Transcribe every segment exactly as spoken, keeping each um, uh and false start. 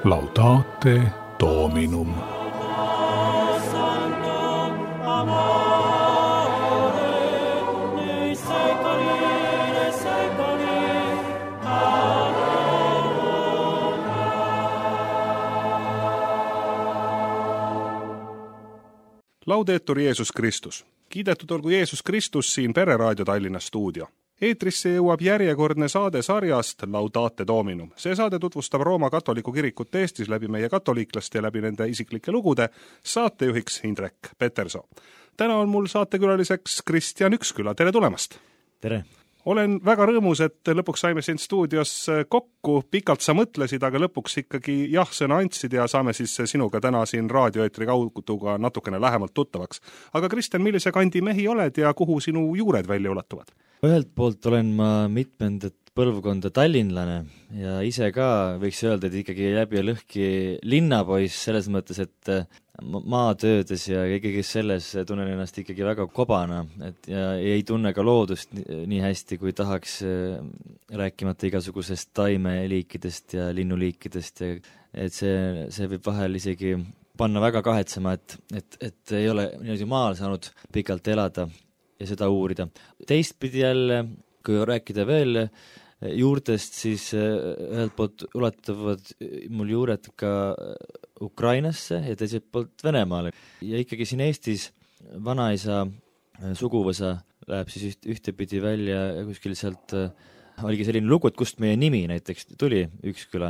Laudate Dominum. Laudetur Jeesus Kristus. Kiidetud olgu Jeesus Kristus siin Pereraadio Tallinna stuudio. Eetrisse jõuab järjekordne saade sarjast Laudate Dominum. See saade tutvustab Rooma katoliku kirikut Eestis läbi meie katoliiklaste ja läbi nende isiklike lugude, saatejuhiks Indrek Peterson. Täna on mul saatekülaliseks Kristjan Üksküla. Tere tulemast! Tere! Olen väga rõõmus, et lõpuks saime siin stuudios kokku. Pikalt sa mõtlesid, aga lõpuks ikkagi jah sõna andsid ja saame siis sinuga täna siin raadioeetri kauduga natukene lähemalt tuttavaks. Aga Kristjan, millise kandi mehi oled ja kuhu sinu juured välja ulatuvad? Ühelt poolt olen ma mitmendat põlvkonda tallinlane ja ise ka võiks öelda, et ikkagi läbi ja lõhki linnapoiss selles mõttes, et maatöödes ja ikkagi selles tunnen ennast ikkagi väga kobana, et ja ei tunne ka loodust nii hästi, kui tahaks, rääkimata igasugusest taimeliikidest ja linnuliikidest ja et see, see võib vahel isegi panna väga kahetsema, et, et, et ei ole niimoodi maal saanud pikalt elada ja seda uurida. Teistpidi jälle, kui rääkida veel juurtest, siis ühelt poolt ulatuvad mul juured ka Ukrainasse ja teiselt poolt Venemaale. Ja ikkagi siin Eestis vanaisa suguvõsa läheb siis üht, ühtepidi välja kuskil sealt, oligi selline lugu, et kust meie nimi näiteks tuli Üksküla.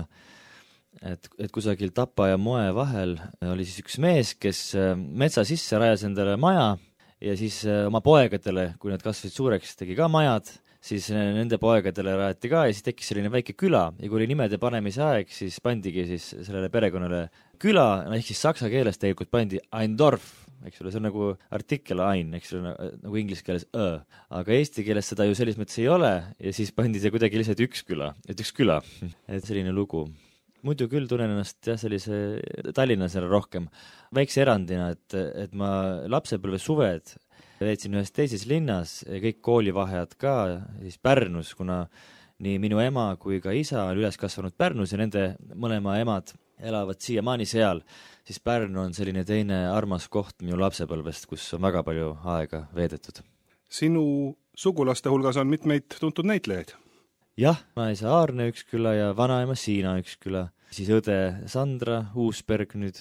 Et, et kusagil Tapa ja Moe vahel oli siis üks mees, kes metsa sisse rajas endale maja ja siis oma poegadele, kui nad kasvasid suureks, tegi ka majad, siis nende poegadele rajati ka ja siis tekkis selline väike küla ja kui oli nimede panemise aeg, siis pandigi siis sellele perekonnale küla, no ehk siis saksa keeles tegelikult pandi ein Dorf, eks ole, see on nagu artikkel ein, eks ole, nagu inglise keeles ö, aga eesti keeles seda ju selles mõttes ei ole ja siis pandi see kuidagi lihtsalt üks küla, et üks küla, et selline lugu. Muidu küll tunnen ennast jah, sellise tallinlasele rohkem. Väikse erandina, et, et ma lapsepõlve suved veetsin ühes teises linnas, kõik koolivahead ka siis Pärnus, kuna nii minu ema kui ka isa oli üles kasvanud Pärnus ja nende mõlema emad elavad siiamaani seal, siis Pärnu on selline teine armas koht minu lapsepõlvest, kus on väga palju aega veedetud. Sinu sugulaste hulgas on mitmeid tuntud näitlejaid? Jah, vanaisa Aarne Üksküla ja vanaema Siina Üksküla, siis õde Sandra Uusberg nüüd,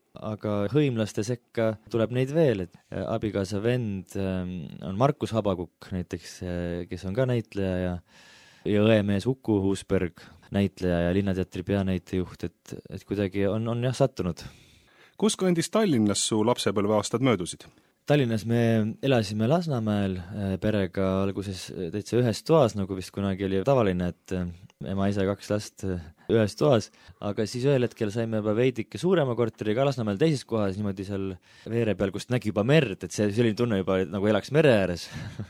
aga hõimlaste sekka tuleb neid veel, et abikaasa vend on Markus Habakukk näiteks, kes on ka näitleja ja, ja õemees Uku Uusberg, näitleja ja Linnateatri peanäitejuht, et, et kuidagi on, on jah sattunud. Kus kandis Tallinnas su lapsepõlveaastad möödusid? Tallinnas me elasime Lasnamäel perega alguses täitsa ühes toas, nagu vist kunagi oli tavaline, et ema, isa, kaks last ühes toas, aga siis ühel hetkel saime juba veidike suurema korteri ka Lasnamäel teises kohas, niimoodi seal veere peal, kust nägi juba merd, et see selline tunne juba nagu elaks mere ääres.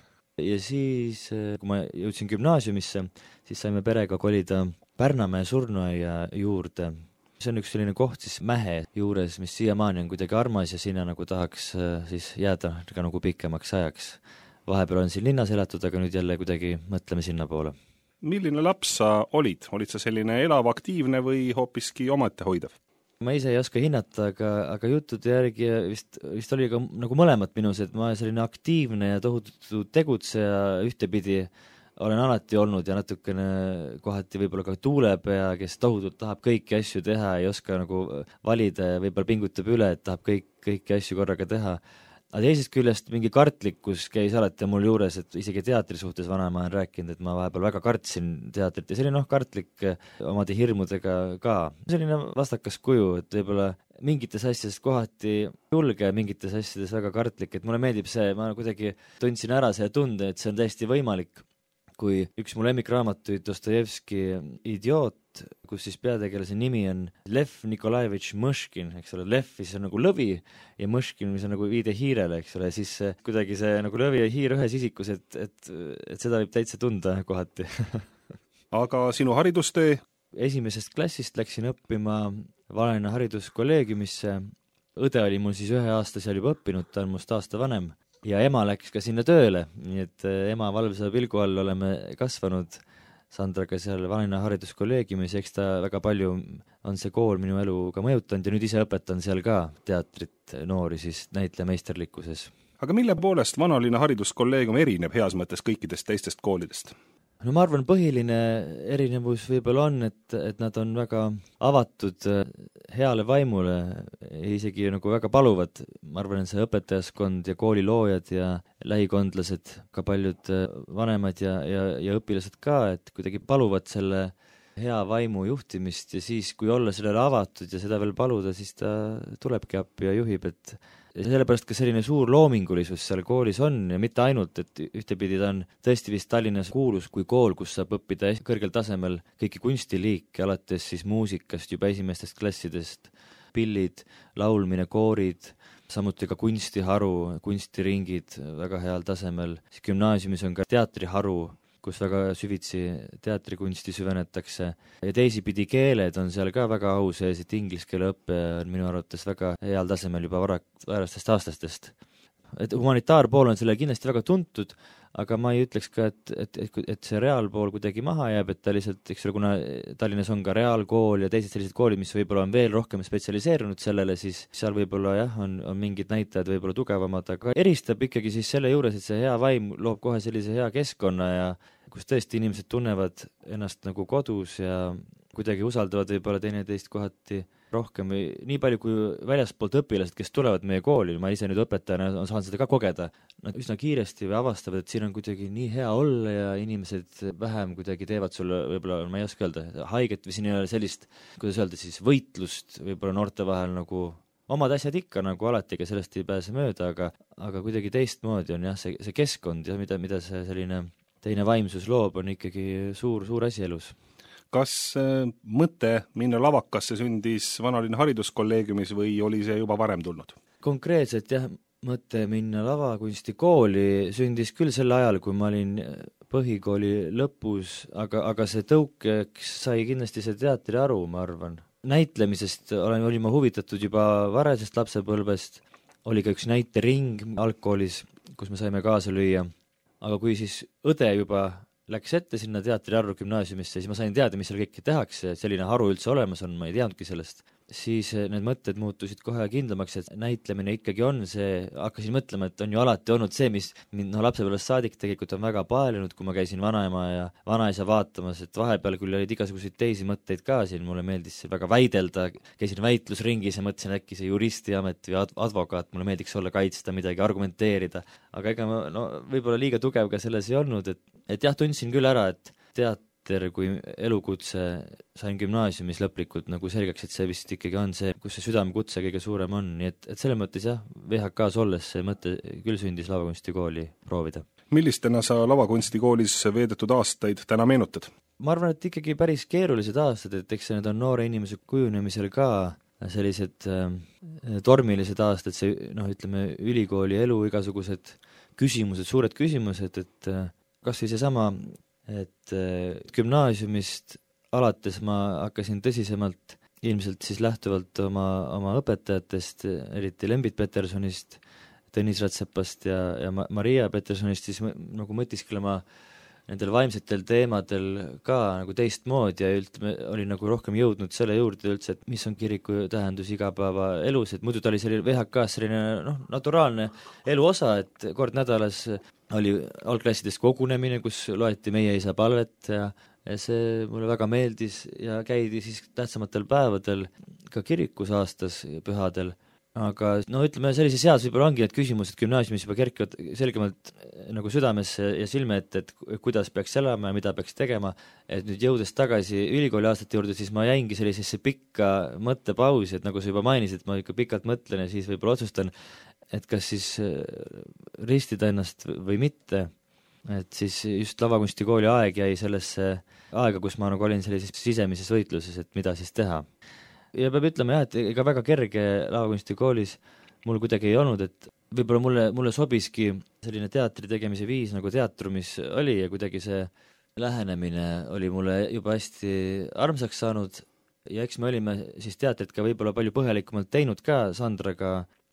Ja siis, kui ma jõudsin gümnaasiumisse, siis saime perega kolida Pärnamäe surnuaia juurde. See on üks selline koht siis Mähe juures, mis siiamaani on kuidagi armas ja sinna nagu tahaks siis jääda ka nagu pikemaks ajaks. Vahepeal on siin linnas elatud, aga nüüd jälle kuidagi mõtleme sinna poole. Milline laps sa olid? Olid sa selline elav, aktiivne või hoopiski omate hoidav? Ma ise ei oska hinnata, aga, aga juttude järgi vist, vist oli ka nagu mõlemat minus, et ma selline aktiivne ja tohutu tegutseja ühtepidi olen alati olnud ja natukene kohati võib-olla ka tuulepea, kes tohutult tahab kõiki asju teha, ei oska nagu valida ja võib-olla pingutab üle, et tahab kõik, kõiki asju korraga teha. Aga teisest küljest mingi kartlikkus käis alati mul juures, et isegi teatri suhtes vanaema on rääkinud, et ma vahepeal väga kartsin teatrit ja selline noh, kartlik omade hirmudega ka. Selline vastakas kuju, et võib-olla mingites asjades kohati julge, mingites asjades väga kartlik, et mulle meeldib see, ma kuidagi tundsin ära see tunde, et see on täiesti võimalik. Kui üks mu lemmikraamatuid Dostojevski Idioot, kus siis peategelase nimi on Lev Nikolajevitš Mõškin, eks ole, Lev siis on nagu lõvi ja Mõškin, mis on nagu viide hiirele, eks ole, siis kuidagi see nagu lõvi ja hiir ühes isikus, et, et, et seda võib täitsa tunda kohati. Aga sinu haridustee? Esimesest klassist läksin õppima Valena hariduskolleegiumisse. Õde oli mul siis ühe aasta seal juba õppinud, ta on must aasta vanem. Ja ema läks ka sinna tööle, nii et ema valvsa pilgu all oleme kasvanud Sandraga seal Vanalinna hariduskolleegiumis, eks ta väga palju on see kool minu elu ka mõjutanud ja nüüd ise õpetan seal ka teatrit noori siis näitlejameisterlikkuses. Aga mille poolest Vanalinna hariduskolleegium erineb heas mõttes kõikidest teistest koolidest? No ma arvan, põhiline erinevus võib-olla on, et, et nad on väga avatud heale vaimule ja isegi nagu väga paluvad. Ma arvan, et see õpetajaskond ja kooliloojad ja lähikondlased, ka paljud vanemad ja, ja, ja õpilased ka, et kuidagi paluvad selle hea vaimu juhtimist ja siis, kui olla sellele avatud ja seda veel paluda, siis ta tulebki appi ja juhib, et ja sellepärast ka selline suur loomingulisus seal koolis on ja mitte ainult, et ühtepidi ta on tõesti vist Tallinnas kuulus kui kool, kus saab õppida kõrgel tasemel kõiki kunstiliike, alates siis muusikast juba esimestest klassidest, pillid, laulmine, koorid, samuti ka kunstiharu, kunstiringid väga heal tasemel. Gümnaasiumis on ka teatriharu, kus väga süvitsi teatrikunsti süvenetakse ja teisipidi keeled on seal ka väga au sees, et inglise keele õppe on minu arvates väga heal tasemel juba vara, varastest aastastest. Et humanitaarpool on selle kindlasti väga tuntud, aga ma ei ütleks ka, et, et, et, et see reaalpool kuidagi maha jääb, et ta lihtsalt, eks ole, kuna Tallinnas on ka reaalkool ja teised sellised koolid, mis võib-olla on veel rohkem spetsialiseerunud sellele, siis seal võib-olla jah, on, on mingid näitajad võib-olla tugevamad, aga eristab ikkagi siis selle juures, et see hea vaim loob kohe sellise hea keskkonna ja kus tõesti inimesed tunnevad ennast nagu kodus ja kuidagi usaldavad võib-olla teineteist kohati rohkem või nii palju kui väljaspoolt õpilased, kes tulevad meie kooli, ma ise nüüd õpetajana saan seda ka kogeda, nad üsna kiiresti või avastavad, et siin on kuidagi nii hea olla ja inimesed vähem kuidagi teevad sulle võib-olla, ma ei oska öelda, haiget või siin ei ole sellist, kuidas öelda siis, võitlust võib-olla noorte vahel nagu omad asjad ikka nagu alati, ega sellest ei pääse mööda, aga, aga kuidagi teistmoodi on jah, see, see keskkond ja mida, mida see selline teine vaimsus loob, on ikkagi suur, suur asi elus. Kas äh, mõte minna lavakasse sündis Vanalinna hariduskolleegiumis või oli see juba varem tulnud? Konkreetselt jah, mõte minna lavakunstikooli sündis küll sel ajal, kui ma olin põhikooli lõpus, aga, aga see tõukeks sai kindlasti see teatriharu, ma arvan. Näitlemisest olen, olin ma huvitatud juba varasest lapsepõlvest, oli ka üks näitering algkoolis, kus me saime kaasa lüüa, aga kui siis õde juba läks ette sinna teatriharru gümnaasiumisse, siis ma sain teada, mis seal kõike tehakse, selline haru üldse olemas on, ma ei teadnudki sellest. Siis need mõtted muutusid kohe kindlamaks, et näitlemine ikkagi on see, hakkasin mõtlema, et on ju alati olnud see, mis mind no, lapsepõlvest saadik tegelikult on väga paelunud, kui ma käisin vanaema ja vanaisa vaatamas, et vahepeal küll olid igasuguseid teisi mõtteid ka siin, mulle meeldis väga väidelda, käisin väitlusringis ja mõtlesin äkki see juristiamet või advokaat, mulle meeldiks olla kaitsta midagi, argumenteerida, aga ega ma no, võib-olla liiga tugev ka selles ei olnud, et et jah, tundsin küll ära, et teater kui elukutse sain gümnaasiumis lõplikult nagu selgeks, et see vist ikkagi on see, kus see südamekutse kõige suurem on, nii et, et selle mõttes jah, V H K-s olles see mõte küll sündis lavakunstikooli proovida. Millistena sa lavakunstikoolis veedetud aastaid täna meenutad? Ma arvan, et ikkagi päris keerulised aastad, et eks need on noore inimese kujunemisel ka sellised äh, tormilised aastad, see noh, ütleme ülikooli elu, igasugused küsimused, suured küsimused, et äh, kas või seesama, et gümnaasiumist alates ma hakkasin tõsisemalt, ilmselt siis lähtuvalt oma, oma õpetajatest, eriti Lembit Petersonist, Tõnis Ratsepast ja, ja Maria Petersonist, siis nagu mõtisklema nendel vaimsetel teemadel ka nagu teistmoodi ja üldse oli nagu rohkem jõudnud selle juurde üldse, et mis on kiriku tähendus igapäeva elus, et muidu ta oli selline V H K-s selline noh, naturaalne elu osa, et kord nädalas oli algklassides kogunemine, kus loeti Meie isa palvet ja, ja see mulle väga meeldis ja käidi siis tähtsamatel päevadel ka kirikus aastas pühadel. Aga no ütleme, sellises seas võib-olla ongi need küsimused gümnaasiumis juba kerkivad selgemalt nagu südamesse ja silme ette, et kuidas peaks elama ja mida peaks tegema, et nüüd jõudes tagasi ülikooli aastate juurde, siis ma jäingi sellisesse pikka mõttepausi, et nagu sa juba mainisid, ma ikka pikalt mõtlen ja siis võib-olla otsustan, et kas siis ristida ennast või mitte, et siis just lavakunstikooli aeg jäi sellesse aega, kus ma nagu olin sellises sisemises võitluses, et mida siis teha. Ja peab ütlema jah, et ega väga kerge lavakunstikoolis mul kuidagi ei olnud, et võib-olla mulle, mulle sobiski selline teatri tegemise viis nagu teatrumis oli ja kuidagi see lähenemine oli mulle juba hästi armsaks saanud ja eks me olime siis teatrit ka võib-olla palju põhjalikumalt teinud ka Sandraga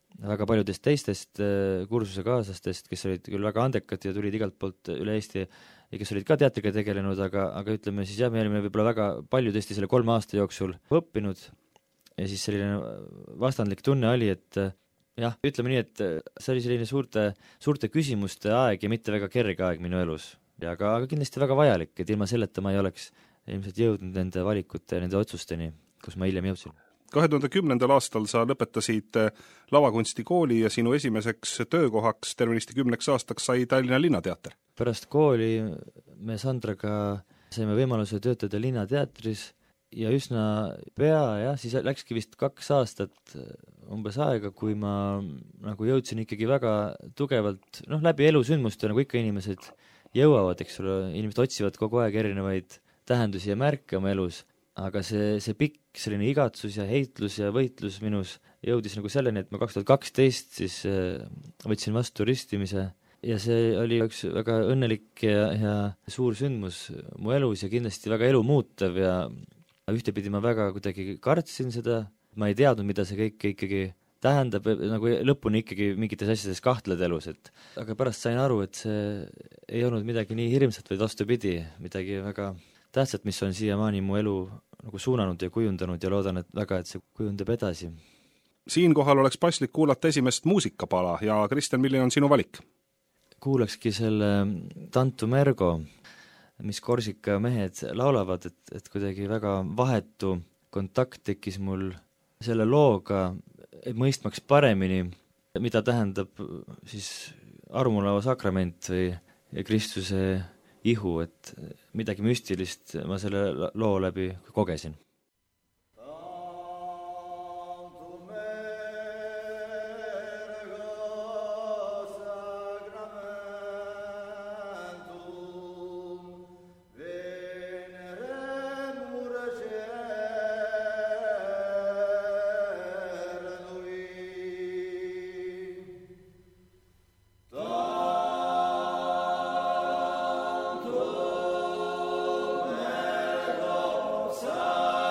väga paljudest teistest kursuse kaaslastest, kes olid küll väga andekad ja tulid igalt poolt üle Eesti ja kes olid ka teatriga tegelenud, aga, aga ütleme siis jah, me olime võib-olla väga palju tõesti selle kolme aasta jooksul õppinud ja siis selline vastandlik tunne oli, et jah, ütleme nii, et see oli selline suurte, suurte küsimuste aeg ja mitte väga kerge aeg minu elus. Ja aga, aga kindlasti väga vajalik, et ilma selleta ma ei oleks ilmselt jõudnud nende valikute ja nende otsusteni, kus ma hiljem jõudsin. kahe tuhande kümnendal aastal sa lõpetasid lavakunstikooli ja sinu esimeseks töökohaks tervenisti kümneks aastaks sai Tallinna Linnateater. Pärast kooli me Sandraga saime võimaluse töötada Linnateatris ja üsna pea, jah, siis läkski vist kaks aastat umbes aega, kui ma nagu jõudsin ikkagi väga tugevalt, noh, läbi elusündmuste, nagu ikka inimesed jõuavad, eks ole, inimesed otsivad kogu aeg erinevaid tähendusi ja märke oma elus, aga see, see pikk selline igatsus ja heitlus ja võitlus minus jõudis nagu selleni, et ma kaks tuhat kaksteist siis võtsin vastu ristimise ja see oli üks väga õnnelik ja, ja suur sündmus mu elus ja kindlasti väga elu muutev ja ühtepidi ma väga kuidagi kartsin seda, ma ei teadnud, mida see kõik ikkagi tähendab, nagu lõpuni ikkagi mingites asjades kahtled elus, et aga pärast sain aru, et see ei olnud midagi nii hirmsat, vaid vastupidi, midagi väga tähtsat, mis on siiamaani mu elu nagu suunanud ja kujundanud ja loodan, et väga, et see kujundab edasi. Siinkohal oleks paslik kuulata esimest muusikapala ja Kristjan, milline on sinu valik? Kuulakski selle Tantu Mergo, mis Korsika mehed laulavad, et, et kuidagi väga vahetu kontakt tekkis mul selle looga, et mõistmaks paremini, mida tähendab siis armulava sakrament või Kristuse ihu, et midagi müstilist ma selle loo läbi kogesin. Sa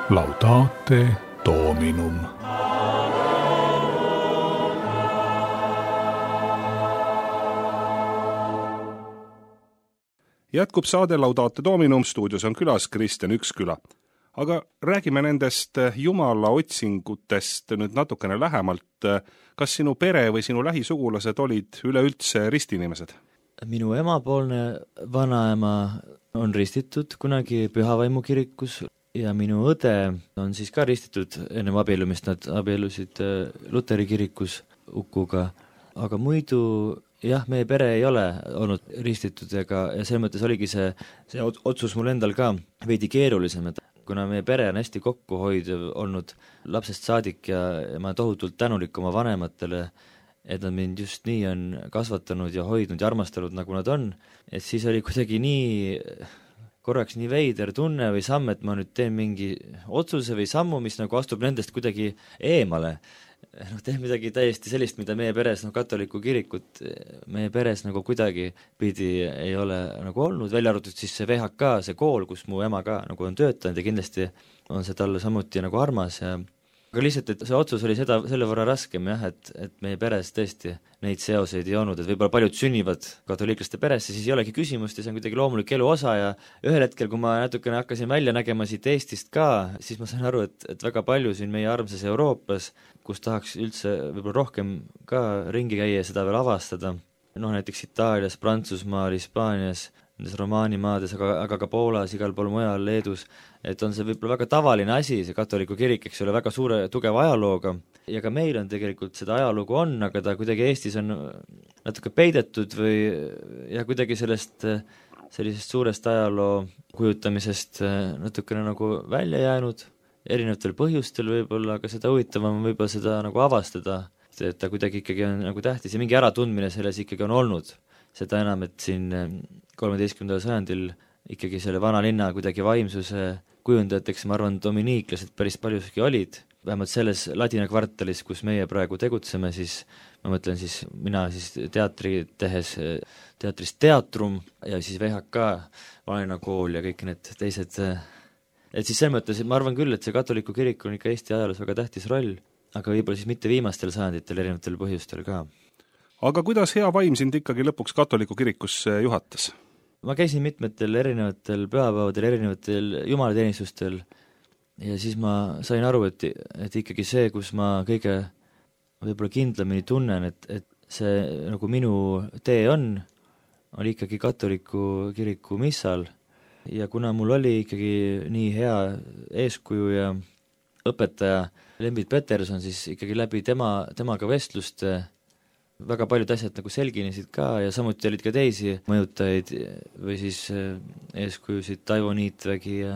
Laudate Dominum. Jätkub saade Laudate Dominum, stuudios on külas Kristjan Üksküla. Aga räägime nendest Jumala otsingutest nüüd natukene lähemalt. Kas sinu pere või sinu lähisugulased olid üleüldse ristinimesed? Minu emapoolne vanaema on ristitud kunagi Pühavaimu kirikus ja minu õde on siis ka ristitud enne abiellumist, nad abiellusid Luteri kirikus Ukuga, aga muidu jah, meie pere ei ole olnud ristitud ega, ja selles mõttes oligi see, see otsus mul endal ka veidi keerulisem, et kuna meie pere on hästi kokkuhoidev olnud lapsest saadik ja, ja ma olen tohutult tänulik oma vanematele, et nad mind just nii on kasvatanud ja hoidnud ja armastanud, nagu nad on, et siis oli kuidagi nii korraks nii veider tunne või samm, et ma nüüd teen mingi otsuse või sammu, mis nagu astub nendest kuidagi eemale. noh, teen midagi täiesti sellist, mida meie peres, noh, katoliku kirikut meie peres nagu kuidagi pidi ei ole nagu olnud, välja arvatud siis see V H K, see kool, kus mu ema ka nagu on töötanud ja kindlasti on see talle samuti nagu armas ja aga lihtsalt, et see otsus oli seda, selle võrra raskem jah, et, et meie peres tõesti neid seoseid ei olnud, et võib-olla paljud sünnivad katoliiklaste peresse, siis ei olegi küsimust ja see on kuidagi loomulik elu osa ja ühel hetkel, kui ma natukene hakkasin välja nägema siit Eestist ka, siis ma sain aru, et, et väga palju siin meie armsas Euroopas, kus tahaks üldse võib-olla rohkem ka ringi käia ja seda veel avastada, noh näiteks Itaalias, Prantsusmaal, Hispaanias, nendes romaanimaades, aga, aga ka Poolas, igal pool mujal, Leedus, et on see võib-olla väga tavaline asi, see katoliku kirik, eks ole, väga suure, tugeva ajalooga ja ka meil on tegelikult seda ajalugu on, aga ta kuidagi Eestis on natuke peidetud või ja kuidagi sellest sellisest suurest ajaloo kujutamisest natukene nagu välja jäänud, erinevatel põhjustel võib-olla, aga seda huvitavam võib-olla seda nagu avastada, et ta kuidagi ikkagi on nagu tähtis ja mingi äratundmine selles ikkagi on olnud. Seda enam, et siin kolmeteistkümnendal sajandil ikkagi selle vana linna kuidagi vaimsuse kujundajateks, ma arvan, dominiiklased päris paljuski olid, vähemalt selles ladina kvartalis, kus meie praegu tegutseme, siis ma mõtlen siis, mina siis teatri tehes, teatrist Teatrum ja siis V H K, Valina kool ja kõik need teised, et siis selles mõttes, ma arvan küll, et see katoliku kirik on ikka Eesti ajaloos väga tähtis roll, aga võib-olla siis mitte viimastel sajanditel erinevatel põhjustel ka. Aga kuidas hea vaim sind ikkagi lõpuks katoliku kirikusse juhatas? Ma käisin mitmetel erinevatel pühapäevadel, erinevatel jumalateenistustel ja siis ma sain aru, et, et ikkagi see, kus ma kõige võib-olla kindlamini tunnen, et, et see nagu minu tee on, oli ikkagi katoliku kiriku missal ja kuna mul oli ikkagi nii hea eeskuju ja õpetaja Lembit Peterson, siis ikkagi läbi tema, temaga vestluste väga paljud asjad nagu selginesid ka ja samuti olid ka teisi mõjutajaid või siis eeskujusid Taivo Niitvägi ja,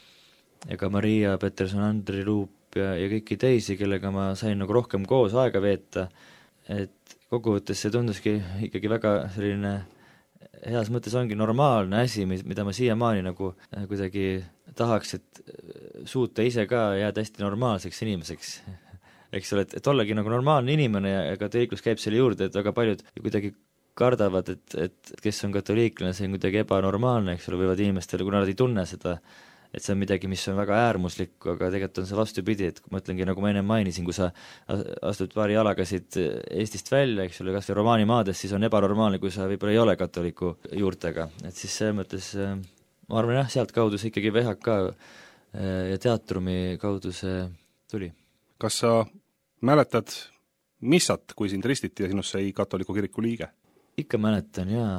ja ka Maria Peterson, Andri Ruup ja, ja kõiki teisi, kellega ma sain nagu rohkem koos aega veeta, et kokkuvõttes see tunduski ikkagi väga selline heas mõttes ongi normaalne asi, mida ma siiamaani nagu kuidagi tahaks, et suuta ise ka jääda hästi normaalseks inimeseks. Eks ole, et, et ollagi nagu normaalne inimene ja, ja katoliiklus käib selle juurde, et väga paljud kuidagi kardavad, et, et kes on katoliiklane, see on kuidagi ebanormaalne, eks ole, võivad inimestele, kuna nad ei tunne seda, et see on midagi, mis on väga äärmuslik, aga tegelikult on see vastupidi, et ma ütlengi, nagu ma enne mainisin, kui sa astud paari jalaga siit Eestist välja, eks ole, kas või romaanimaades, siis on ebanormaalne, kui sa võib-olla ei ole katoliku juurtega, et siis see mõttes, ma arvan jah, sealt kaudu see ikkagi V H K ja Teatrumi kaudu see tuli. Kas sa mäletad missat, kui sind ristiti ja sinust sai katoliku kiriku liige? Ikka mäletan, jaa.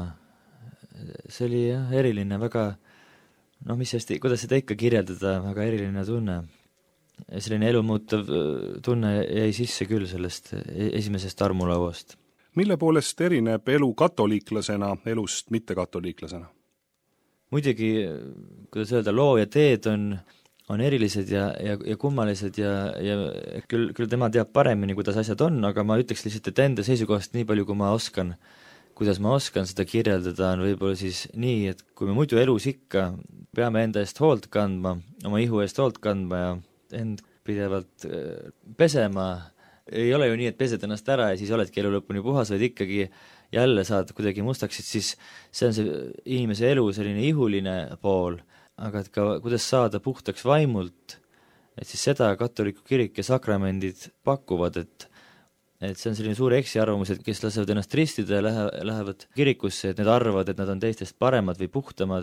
See oli jah, eriline, väga, noh, mis hästi, kuidas seda ikka kirjeldada, väga eriline tunne. Selline elumuutav tunne jäi sisse küll sellest esimesest armulauast. Mille poolest erineb elu katoliiklasena elust mittekatoliiklasena? Muidugi, kuidas öelda, loo ja teed on on erilised ja, ja, ja kummalised ja, ja küll, küll tema teab paremini, kuidas asjad on, aga ma ütleks lihtsalt, et enda seisukohast nii palju, kui ma oskan, kuidas ma oskan seda kirjeldada, on võib-olla siis nii, et kui me muidu elus ikka peame enda eest hoolt kandma, oma ihu eest hoolt kandma ja end pidevalt pesema, ei ole ju nii, et pesed ennast ära ja siis oledki elu lõpuni puhas, vaid ikkagi jälle saad kuidagi mustaks, et siis see on see inimese elu selline ihuline pool, aga et ka kuidas saada puhtaks vaimult, et siis seda katoliku kirik ja sakramendid pakuvad, et et see on selline suur eksiarvamus, et kes lasevad ennast ristida ja lähe, lähevad kirikusse, et need arvavad, et nad on teistest paremad või puhtamad,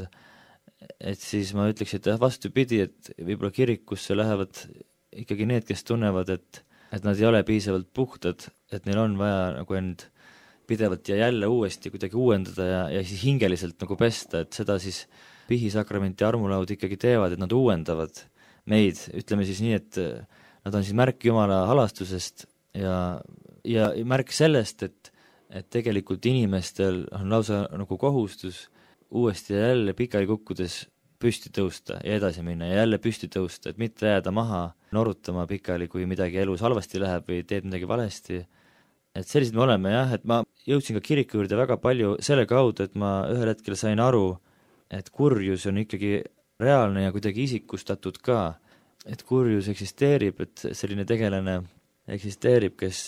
et siis ma ütleks, et vastupidi, et võib-olla kirikusse lähevad ikkagi need, kes tunnevad, et, et nad ei ole piisavalt puhtad, et neil on vaja nagu end pidevalt ja jälle uuesti kuidagi uuendada ja, ja siis hingeliselt nagu pesta, et seda siis pihisakrament ja armulaud ikkagi teevad, et nad uuendavad meid, ütleme siis nii, et nad on siis märk Jumala halastusest ja, ja märk sellest, et, et tegelikult inimestel on lausa nagu kohustus uuesti ja jälle pikali kukkudes püsti tõusta ja edasi minna ja jälle püsti tõusta, et mitte jääda maha norutama pikali, kui midagi elus halvasti läheb või teed midagi valesti. Et sellised me oleme jah, et ma jõudsin ka kiriku juurde väga palju selle kaudu, et ma ühel hetkel sain aru, et kurjus on ikkagi reaalne ja kuidagi isikustatud ka, et kurjus eksisteerib, et selline tegelane eksisteerib, kes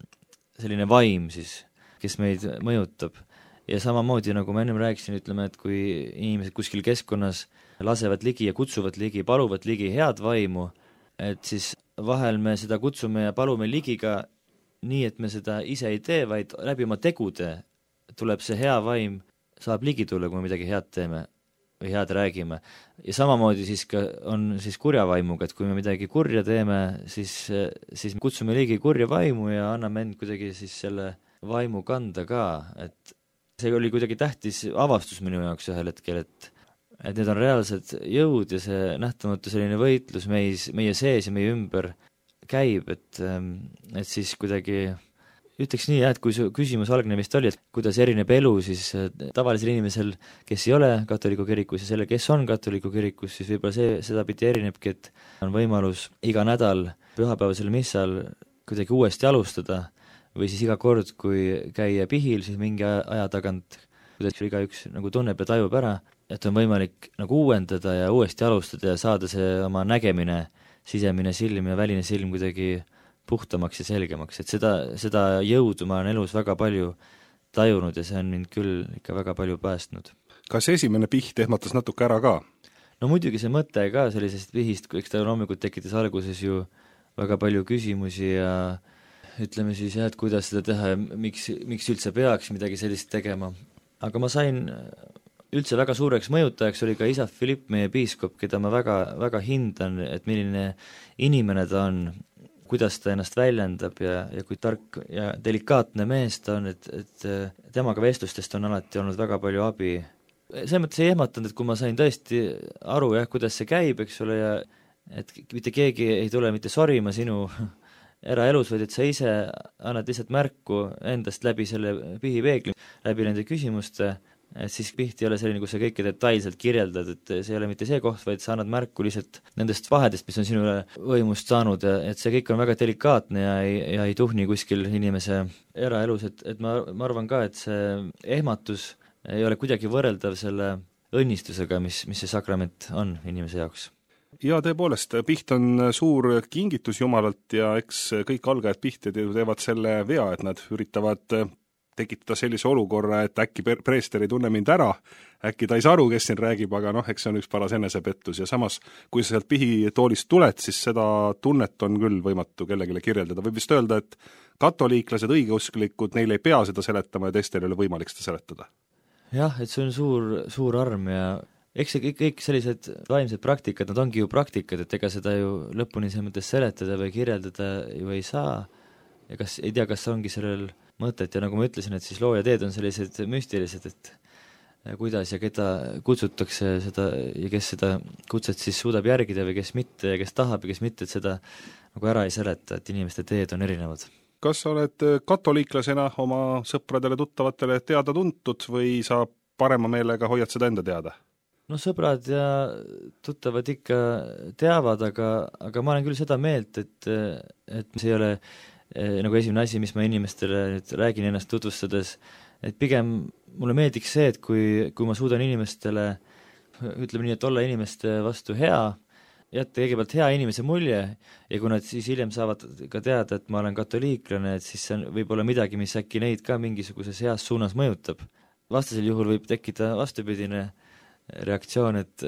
selline vaim siis, kes meid mõjutab. Ja samamoodi, nagu ma ennem rääkisin, ütleme, et kui inimesed kuskil keskkonnas lasevad ligi ja kutsuvad ligi, paluvad ligi head vaimu, et siis vahel me seda kutsume ja palume ligi ka nii, et me seda ise ei tee, vaid läbi oma tegude tuleb see hea vaim, saab ligi tulla, kui me midagi head teeme või head räägime. Ja samamoodi siis ka on siis kurja vaimuga, et kui me midagi kurja teeme, siis, siis kutsume ligi kurja vaimu ja anname end kuidagi siis selle vaimu kanda ka, et see oli kuidagi tähtis avastus minu jaoks ühel hetkel, et, et need on reaalsed jõud ja see nähtamatu selline võitlus meis, meie sees ja meie ümber käib, et, et siis kuidagi ütleks nii, et kui su küsimus algne vist oli, et kuidas erineb elu siis tavalisel inimesel, kes ei ole katoliku kirikus ja selle, kes on katoliku kirikus, siis võib-olla see, seda pidi erinebki, et on võimalus iga nädal pühapäevasel missal kuidagi uuesti alustada või siis iga kord, kui käia pihil, siis mingi aja tagant, kuidas igaüks nagu tunneb ja tajub ära, et on võimalik nagu uuendada ja uuesti alustada ja saada see oma nägemine, sisemine silm ja väline silm kuidagi puhtamaks ja selgemaks, et seda, seda jõudu ma olen elus väga palju tajunud ja see on mind küll ikka väga palju päästnud. Kas esimene piht ehmatas natuke ära ka? No muidugi see mõte ka sellisest pihist, eks ta loomulikult tekitas alguses ju väga palju küsimusi ja ütleme siis jah, et kuidas seda teha ja miks, miks üldse peaks midagi sellist tegema. Aga ma sain üldse väga suureks mõjutajaks oli ka isa Philipp, meie piiskop, keda ma väga, väga hindan, et milline inimene ta on, kuidas ta ennast väljendab ja, ja kui tark ja delikaatne mees ta on, et, et temaga vestlustest on alati olnud väga palju abi. See mõttes ei ehmatanud, et kui ma sain tõesti aru jah, kuidas see käib, eks ole, ja et mitte keegi ei tule mitte sorima sinu eraelus, vaid et sa ise annad lihtsalt märku endast läbi selle pihipeegli, läbi nende küsimuste, et siis piht ei ole selline, kus sa kõike detailselt kirjeldad, et see ei ole mitte see koht, vaid sa annad märku lihtsalt nendest vahedest, mis on sinule võimust saanud, et see kõik on väga delikaatne ja ei, ja ei tuhni kuskil inimese eraelus, et, et ma, ma arvan ka, et see ehmatus ei ole kuidagi võrreldav selle õnnistusega, mis, mis see sakrament on inimese jaoks. Ja tõepoolest, piht on suur kingitus Jumalalt ja eks kõik algajad pihtid teevad selle vea, et nad üritavad tekitada sellise olukorra, et äkki preester ei tunne mind ära, äkki ta ei saa aru, kes siin räägib, aga noh, eks see on üks paras enesepettus ja samas, kui sa sealt pihitoolist tuled, siis seda tunnet on küll võimatu kellegile kirjeldada. Võib vist öelda, et katoliiklased, õigeusklikud, neil ei pea seda seletama ja teistel ei ole võimalik seda seletada. Jah, et see on suur, suur arm ja eks see kõik, kõik sellised vaimsed praktikad, nad ongi ju praktikad, et ega seda ju lõpuni selles mõttes seletada või kirjeldada ju ei saa ja kas, ei tea, kas ongi sellel mõtet ja nagu ma ütlesin, et siis looja teed on sellised müstilised, et kuidas ja keda kutsutakse seda ja kes seda kutset siis suudab järgida või kes mitte ja kes tahab ja kes mitte, et seda nagu ära ei seleta, et inimeste teed on erinevad. Kas sa oled katoliiklasena oma sõpradele, tuttavatele teada tuntud või sa parema meelega hoiad seda enda teada? No sõbrad ja tuttavad ikka teavad, aga, aga ma olen küll seda meelt, et, et see ei ole nagu esimene asi, mis ma inimestele nüüd räägin ennast tutvustades, et pigem mulle meeldiks see, et kui, kui ma suudan inimestele, ütleme nii, et olla inimeste vastu hea, jätta kõigepealt hea inimese mulje ja kui nad siis hiljem saavad ka teada, et ma olen katoliiklane, et siis see võib olla midagi, mis äkki neid ka mingisuguses heas suunas mõjutab. Vastasel juhul võib tekkida vastupidine reaktsioon, et,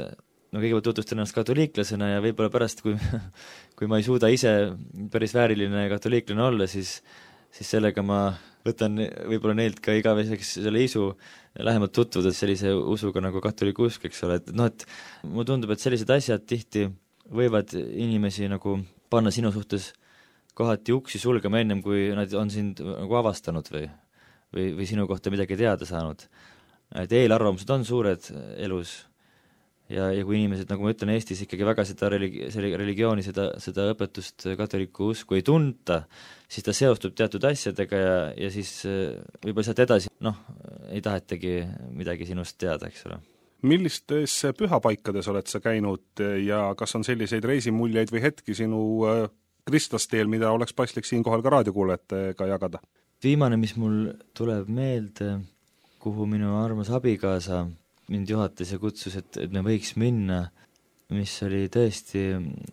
no kõigepealt tutvustan ennast katoliiklasena ja võib-olla pärast, kui kui ma ei suuda ise päris vääriline katoliiklane olla, siis siis sellega ma võtan võib-olla neilt ka igaveseks selle isu lähemalt tutvuda sellise usuga nagu katoliku usk, eks ole, et noh, et mulle tundub, et sellised asjad tihti võivad inimesi nagu panna sinu suhtes kohati uksi sulgema ennem, kui nad on sind nagu avastanud või, või, või sinu kohta midagi teada saanud. Et eelarvamused on suured elus ja, ja kui inimesed, nagu ma ütlen, Eestis ikkagi väga seda religi-, selle religiooni, seda, seda õpetust katoliku usku ei tunta, siis ta seostub teatud asjadega ja, ja siis võib-olla sealt edasi, noh, ei tahetagi midagi sinust teada, eks ole. Millistes pühapaikades oled sa käinud ja kas on selliseid reisimuljeid või hetki sinu kristlasteel, mida oleks paslik siinkohal ka raadiokuulajatega jagada? Viimane, mis mul tuleb meelde, kuhu minu armas abikaasa mind juhatas ja kutsus, et, et me võiks minna, mis oli tõesti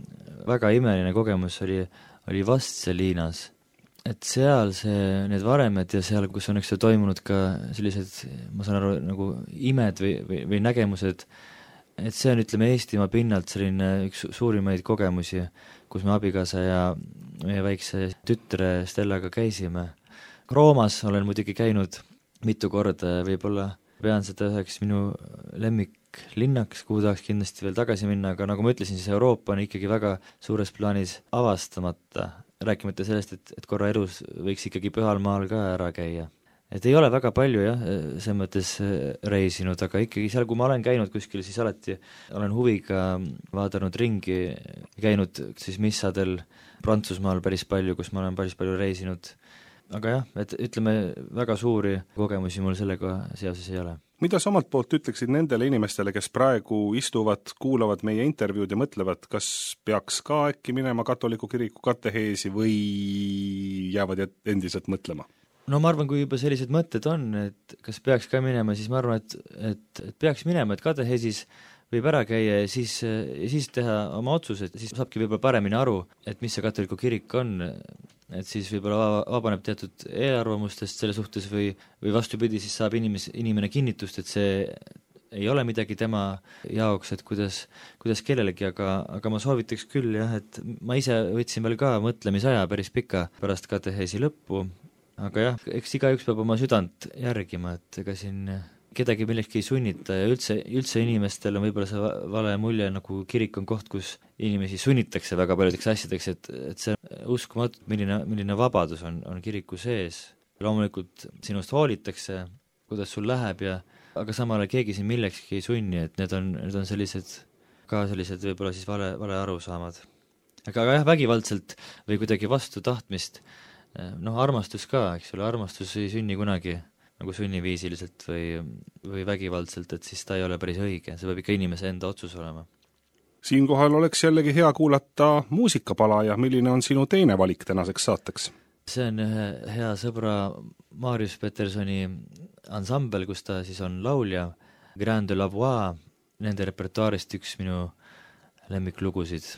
väga imeline kogemus, oli, oli Vastseliinas. Et seal see, need varemed ja seal, kus on eks see toimunud ka sellised, ma saan aru, nagu imed või, või, või nägemused, et see on, ütleme, Eestimaa pinnalt selline üks suurimaid kogemusi, kus me abikaasa ja meie väikse tütre Stellaga käisime. Roomas olen muidugi käinud mitu korda, võib-olla pean seda üheks minu lemmiklinnaks, kuhu tahaks kindlasti veel tagasi minna, aga nagu ma ütlesin, siis Euroopa on ikkagi väga suures plaanis avastamata, rääkimata sellest, et, et korra elus võiks ikkagi pühal maal ka ära käia. Et ei ole väga palju jah, selles mõttes reisinud, aga ikkagi seal, kui ma olen käinud kuskil, siis alati olen huviga vaadanud ringi, käinud siis missadel Prantsusmaal päris palju, kus ma olen päris palju reisinud. Aga jah, et ütleme, väga suuri kogemusi mul sellega seoses ei ole. Mida sa omalt poolt ütleksid nendele inimestele, kes praegu istuvad, kuulavad meie intervjuud ja mõtlevad, kas peaks ka äkki minema katoliku kiriku kateheesi või jäävad endiselt mõtlema? No ma arvan, kui juba sellised mõtted on, et kas peaks ka minema, siis ma arvan, et, et, et peaks minema, et kateheesis võib ära käia ja siis, ja siis teha oma otsused, siis saabki võib-olla paremini aru, et mis see katoliku kirik on, et siis võib-olla vabaneb teatud eelarvamustest selle suhtes või, või vastupidi, siis saab inimes, inimene kinnitust, et see ei ole midagi tema jaoks, et kuidas, kuidas kellelegi, aga, aga ma soovitaks küll jah, et ma ise võtsin veel ka mõtlemisaja päris pika pärast kateheesi lõppu, aga jah, eks igaüks peab oma südant järgima, et ega siin kedagi millekski ei sunnita ja üldse, üldse inimestel on võib-olla see vale mulje, nagu kirik on koht, kus inimesi sunnitakse väga paljudeks asjadeks, et, et see uskumatu, milline, milline vabadus on, on kiriku sees. Loomulikult sinust hoolitakse, kuidas sul läheb ja aga samale keegi siin millekski ei sunni, et need on, need on sellised, ka sellised võib-olla siis vale, vale arusaamad. Aga, aga jah, vägivaldselt või kuidagi vastu tahtmist, noh, armastus ka, eks ole, armastus ei sünni kunagi nagu sunniviisiliselt või, või vägivaldselt, et siis ta ei ole päris õige, see peab ikka inimese enda otsus olema. Siinkohal oleks jällegi hea kuulata muusikapala ja milline on sinu teine valik tänaseks saateks? See on ühe hea sõbra Marius Petersoni ansambel, kus ta siis on laulja, Grand de la Voix, nende repertuaarist üks minu lemmiklugusid.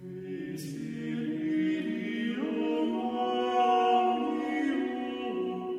Is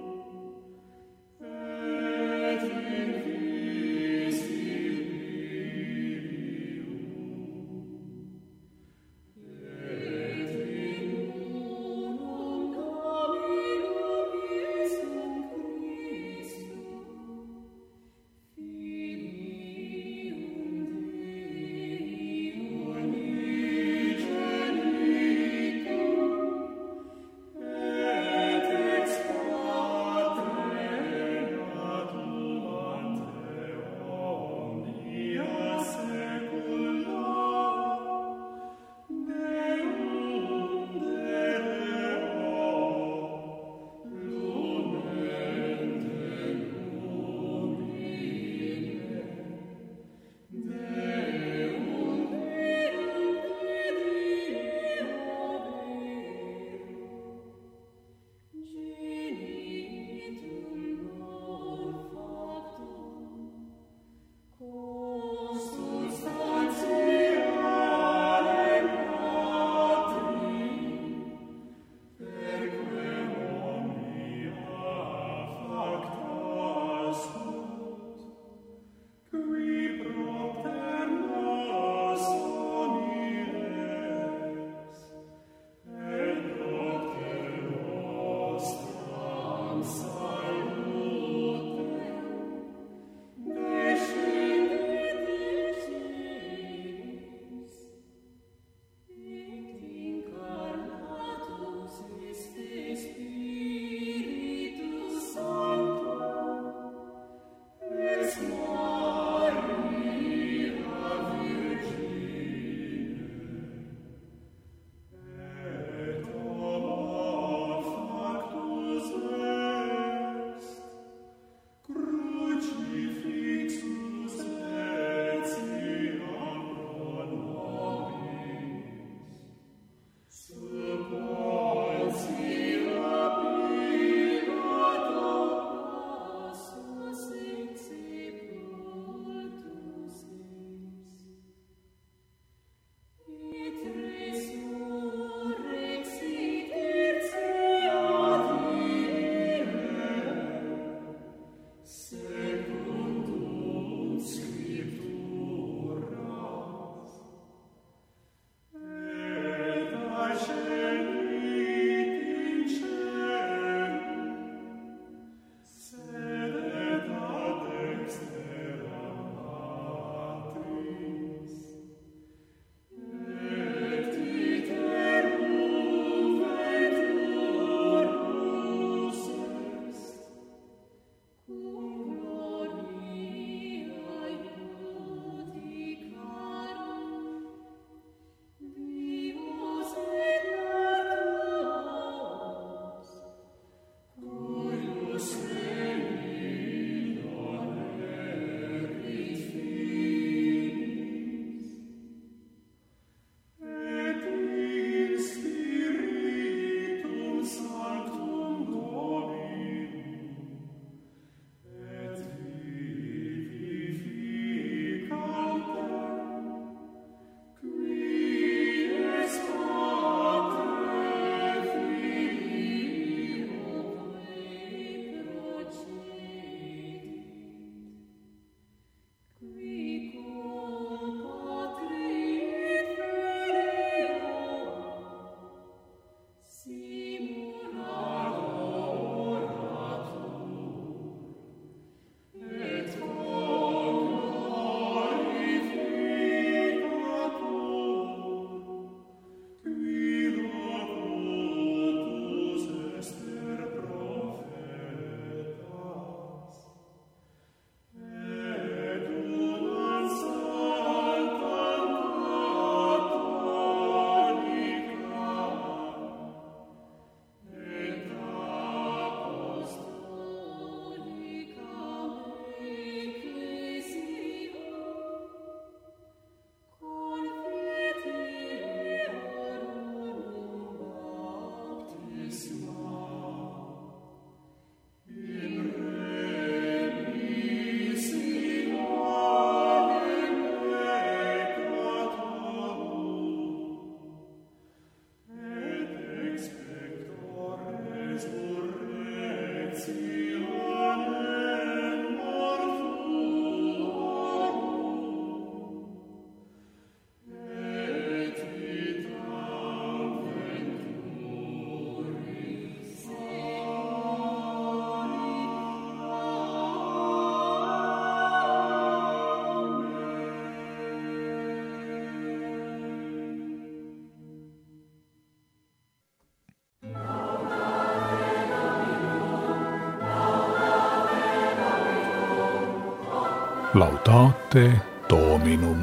Laudate Dominum.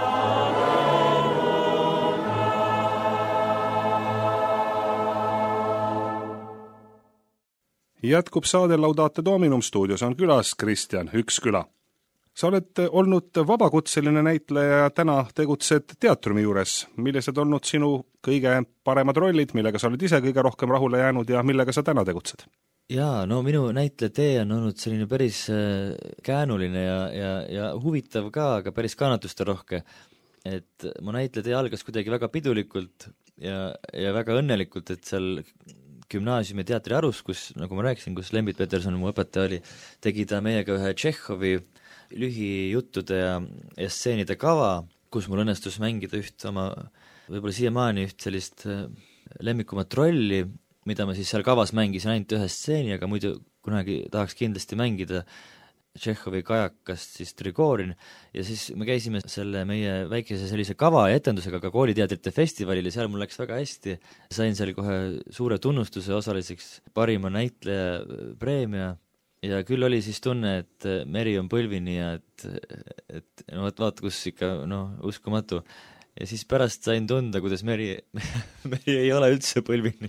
Jätkub saade Laudate Dominum, stuudios on külas Kristjan Üksküla. Sa oled olnud vabakutseline näitleja ja täna tegutsed teatrumi juures. Millised olnud sinu kõige paremad rollid, millega sa oled ise kõige rohkem rahule jäänud ja millega sa täna tegutsed? Jaa, no minu näitlejatee on olnud selline päris käänuline ja, ja, ja huvitav ka, aga päris kannatusterohke. Et mu näitletee algas kuidagi väga pidulikult ja, ja väga õnnelikult, et seal gümnaasiumi teatri Arus, kus, nagu ma rääkisin, kus Lembit Peterson, mu õpetaja oli, tegi ta meiega ühe Tšehhovi lühijuttude ja, ja stseenide kava, kus mul õnnestus mängida üht oma, võib-olla siiamaani üht sellist lemmikumat rolli, mida ma siis seal kavas mängisin ainult ühe stseeni, aga muidu kunagi tahaks kindlasti mängida Tšehhovi kajakast siis Trigorin, ja siis me käisime selle meie väikese sellise kava ja etendusega ka kooliteatrite festivalil ja seal mul läks väga hästi. Sain seal kohe suure tunnustuse osaliseks parima näitleja preemia ja küll oli siis tunne, et meri on põlvini ja et, et no vaat, vaat kus ikka, no uskumatu. Ja siis pärast sain tunda, kuidas meri, meri ei ole üldse põlvini.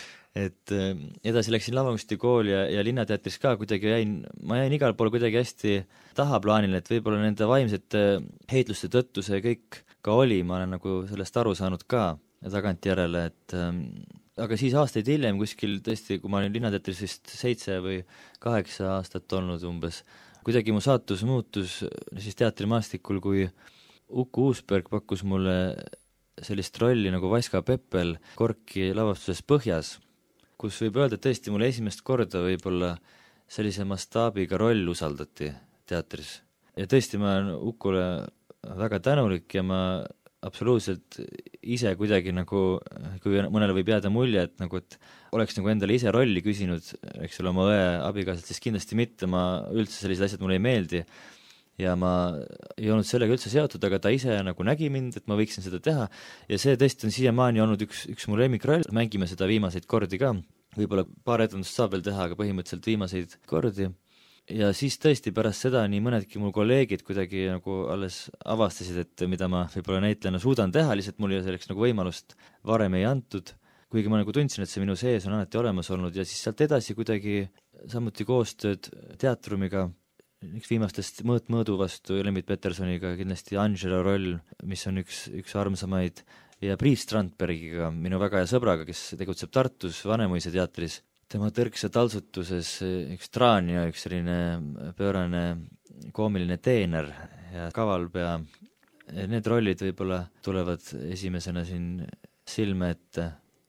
Et edasi läksin lavakunstikooli ja, ja Linnateatris ka kuidagi jäin, ma jäin igal pool kuidagi hästi tahaplaanile, et võib-olla nende vaimsete heitluste tõttu see kõik ka oli, ma olen nagu sellest aru saanud ka tagantjärele, et ähm, aga siis aastaid hiljem kuskil tõesti, kui ma olin Linnateatris vist seitse või kaheksa aastat olnud umbes, kuidagi mu saatus muutus siis teatrimaastikul, kui Uku Uusberg pakkus mulle sellist rolli nagu Vaiska Peppel Korki lavastuses Põhjas, kus võib öelda, et tõesti mulle esimest korda võib-olla sellise mastaabiga roll usaldati teatris. Ja tõesti ma olen Ukule väga tänulik ja ma absoluutselt ise kuidagi nagu, kui mõnele võib jääda mulje, et nagu, et oleks nagu endale ise rolli küsinud, eks ole, oma õe abikaasalt, siis kindlasti mitte, ma üldse sellised asjad mulle ei meeldi. Ja ma ei olnud sellega üldse seotud, aga ta ise nagu nägi mind, et ma võiksin seda teha ja see tõesti on siiamaani olnud üks, üks mu lemmikroll, mängime seda viimaseid kordi ka, võib-olla paar etendust saab veel teha, aga põhimõtteliselt viimaseid kordi ja siis tõesti pärast seda nii mõnedki mu kolleegid kuidagi nagu alles avastasid, et mida ma võib-olla näitlejana suudan teha, lihtsalt mul ei selleks nagu võimalust varem ei antud, kuigi ma nagu tundsin, et see minu sees on alati olemas olnud ja siis sealt edasi kuidagi samuti koostööd teatrumiga, üks viimastest mõõt mõõdu vastu Lembit Petersoniga kindlasti Angela roll, mis on üks, üks armsamaid ja Priit Strandbergiga, minu väga hea sõbraga, kes tegutseb Tartus Vanemuise teatris. Tema tõrksa taltsutuses üks traan ja üks selline pöörane koomiline teener ja kavalpea. Need rollid võib-olla tulevad esimesena siin silme ette.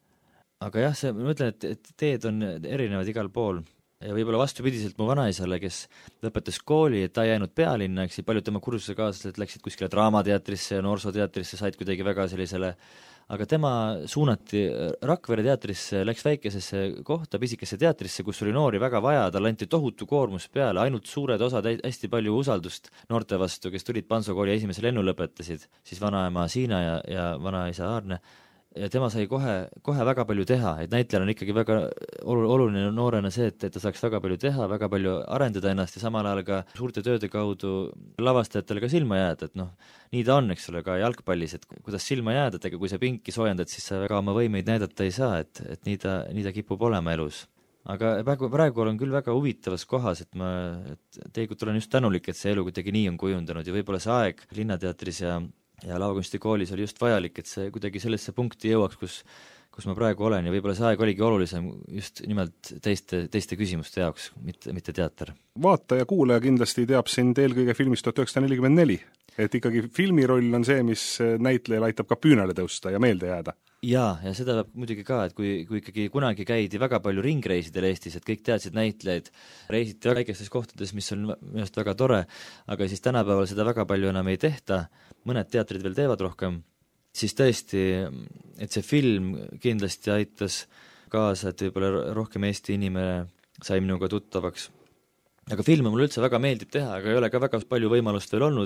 Aga jah, see, ma mõtlen, et, et teed on erinevad igal pool. Ja võib-olla vastupidiselt mu vanaisale, kes lõpetas kooli, et ta ei jäänud pealinna, eks paljud tema kursuse kaaslased läksid kuskile draamateatrisse ja noorsooteatrisse, said kuidagi väga sellisele, aga tema suunati Rakvere teatrisse, läks väikesesse kohta, pisikesse teatrisse, kus oli noori väga vaja, tal anti tohutu koormus peale, ainult suured osad, hästi palju usaldust noorte vastu, kes tulid Panso kooli esimese lennu lõpetasid, siis vanaema Siina ja, ja vanaisa Aarne. Ja tema sai kohe, kohe väga palju teha, et näitlejal on ikkagi väga oluline noorena see, et, et ta saaks väga palju teha, väga palju arendada ennast ja samal ajal ka suurte tööde kaudu lavastajatele ka silma jääda, et noh, nii ta on, eks ole, ka jalgpallis, et kuidas silma jääda, et ega kui sa pinki soojendad, siis sa väga oma võimeid näidata ei saa, et, et nii ta, nii ta kipub olema elus. Aga praegu, praegu olen küll väga huvitavas kohas, et ma et tegelikult olen just tänulik, et see elu kuidagi nii on kujundanud ja võib-olla see aeg Linnateatris ja ja lavakunstikoolis oli just vajalik, et see kuidagi sellesse punkti jõuaks, kus, kus ma praegu olen ja võib-olla see aeg oligi olulisem just nimelt teiste, teiste küsimuste jaoks, mitte, mitte teater. Vaataja kuulaja kindlasti teab sind eelkõige filmist tuhat üheksasada nelikümmend neli, et ikkagi filmiroll on see, mis näitlejal aitab ka püünele tõusta ja meelde jääda. Jaa, ja seda peab muidugi ka, et kui, kui ikkagi kunagi käidi väga palju ringreisidel Eestis, et kõik teadsid näitlejaid, reisiti väga väikestes kohtades, mis on minu arust väga tore, aga siis tänapäeval seda väga palju enam ei tehta, mõned teatrid veel teevad rohkem, siis tõesti, et see film kindlasti aitas kaasa, et võib-olla rohkem Eesti inimene sai minuga tuttavaks. Aga filme mulle üldse väga meeldib teha, aga ei ole ka väga palju võimalust veel olnud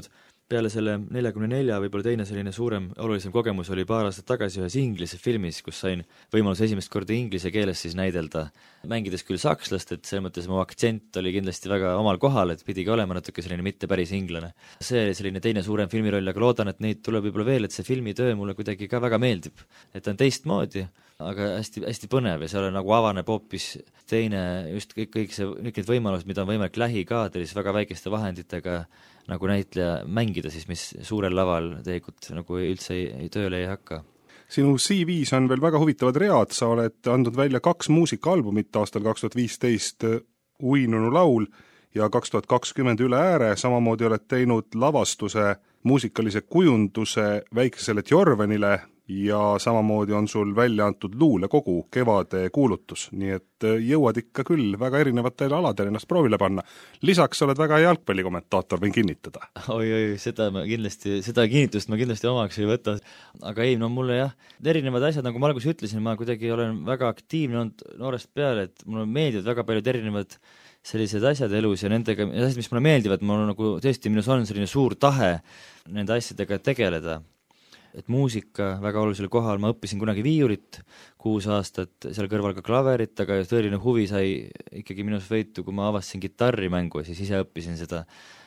peale selle neljakümne nelja võib-olla teine selline suurem, olulisem kogemus oli paar aastat tagasi ühes inglise filmis, kus sain võimaluse esimest korda inglise keeles siis näidelda, mängides küll sakslast, et selles mõttes mu aktsent oli kindlasti väga omal kohal, et pidigi olema natuke selline mitte päris inglane. See oli selline teine suurem filmiroll, aga loodan, et neid tuleb võib-olla veel, et see filmitöö mulle kuidagi ka väga meeldib. Et ta on teistmoodi, aga hästi, hästi põnev ja seal nagu avaneb hoopis teine, just kõik, kõik see, kõik need võimalused, mida on võimalik lähikaadris väga väikeste vahenditega nagu näitleja mängida siis, mis suurel laval tegelikult nagu üldse ei, ei tööle ei hakka. Sinu C V's on veel väga huvitavad read, sa oled andnud välja kaks muusikaalbumit aastal kaks tuhat viisteist Uinunu laul ja kaks tuhat kakskümmend Üle ääre, samamoodi oled teinud lavastuse muusikalise kujunduse Väikesele Tjorvenile ja samamoodi on sul välja antud luulekogu Kevade kuulutus, nii et jõuad ikka küll väga erinevatele aladele ennast proovile panna. Lisaks oled väga jalgpallikommentaator, võin kinnitada. Oi, oi, seda ma kindlasti, seda kinnitust ma kindlasti omaks ei võta, aga ei, no mulle jah, erinevad asjad, nagu ma alguses ütlesin, ma kuidagi olen väga aktiivne olnud noorest peale, et mulle meeldivad väga paljud erinevad sellised asjad elus ja nendega, ja asjad, mis mulle meeldivad, mul nagu tõesti minus on selline suur tahe nende asjadega tegeleda. Et muusika väga olulisel kohal, ma õppisin kunagi viiulit kuus aastat, seal kõrval ka klaverit, aga tõeline huvi sai ikkagi minus võitu, kui ma avastasin kitarrimängu ja siis ise õppisin seda,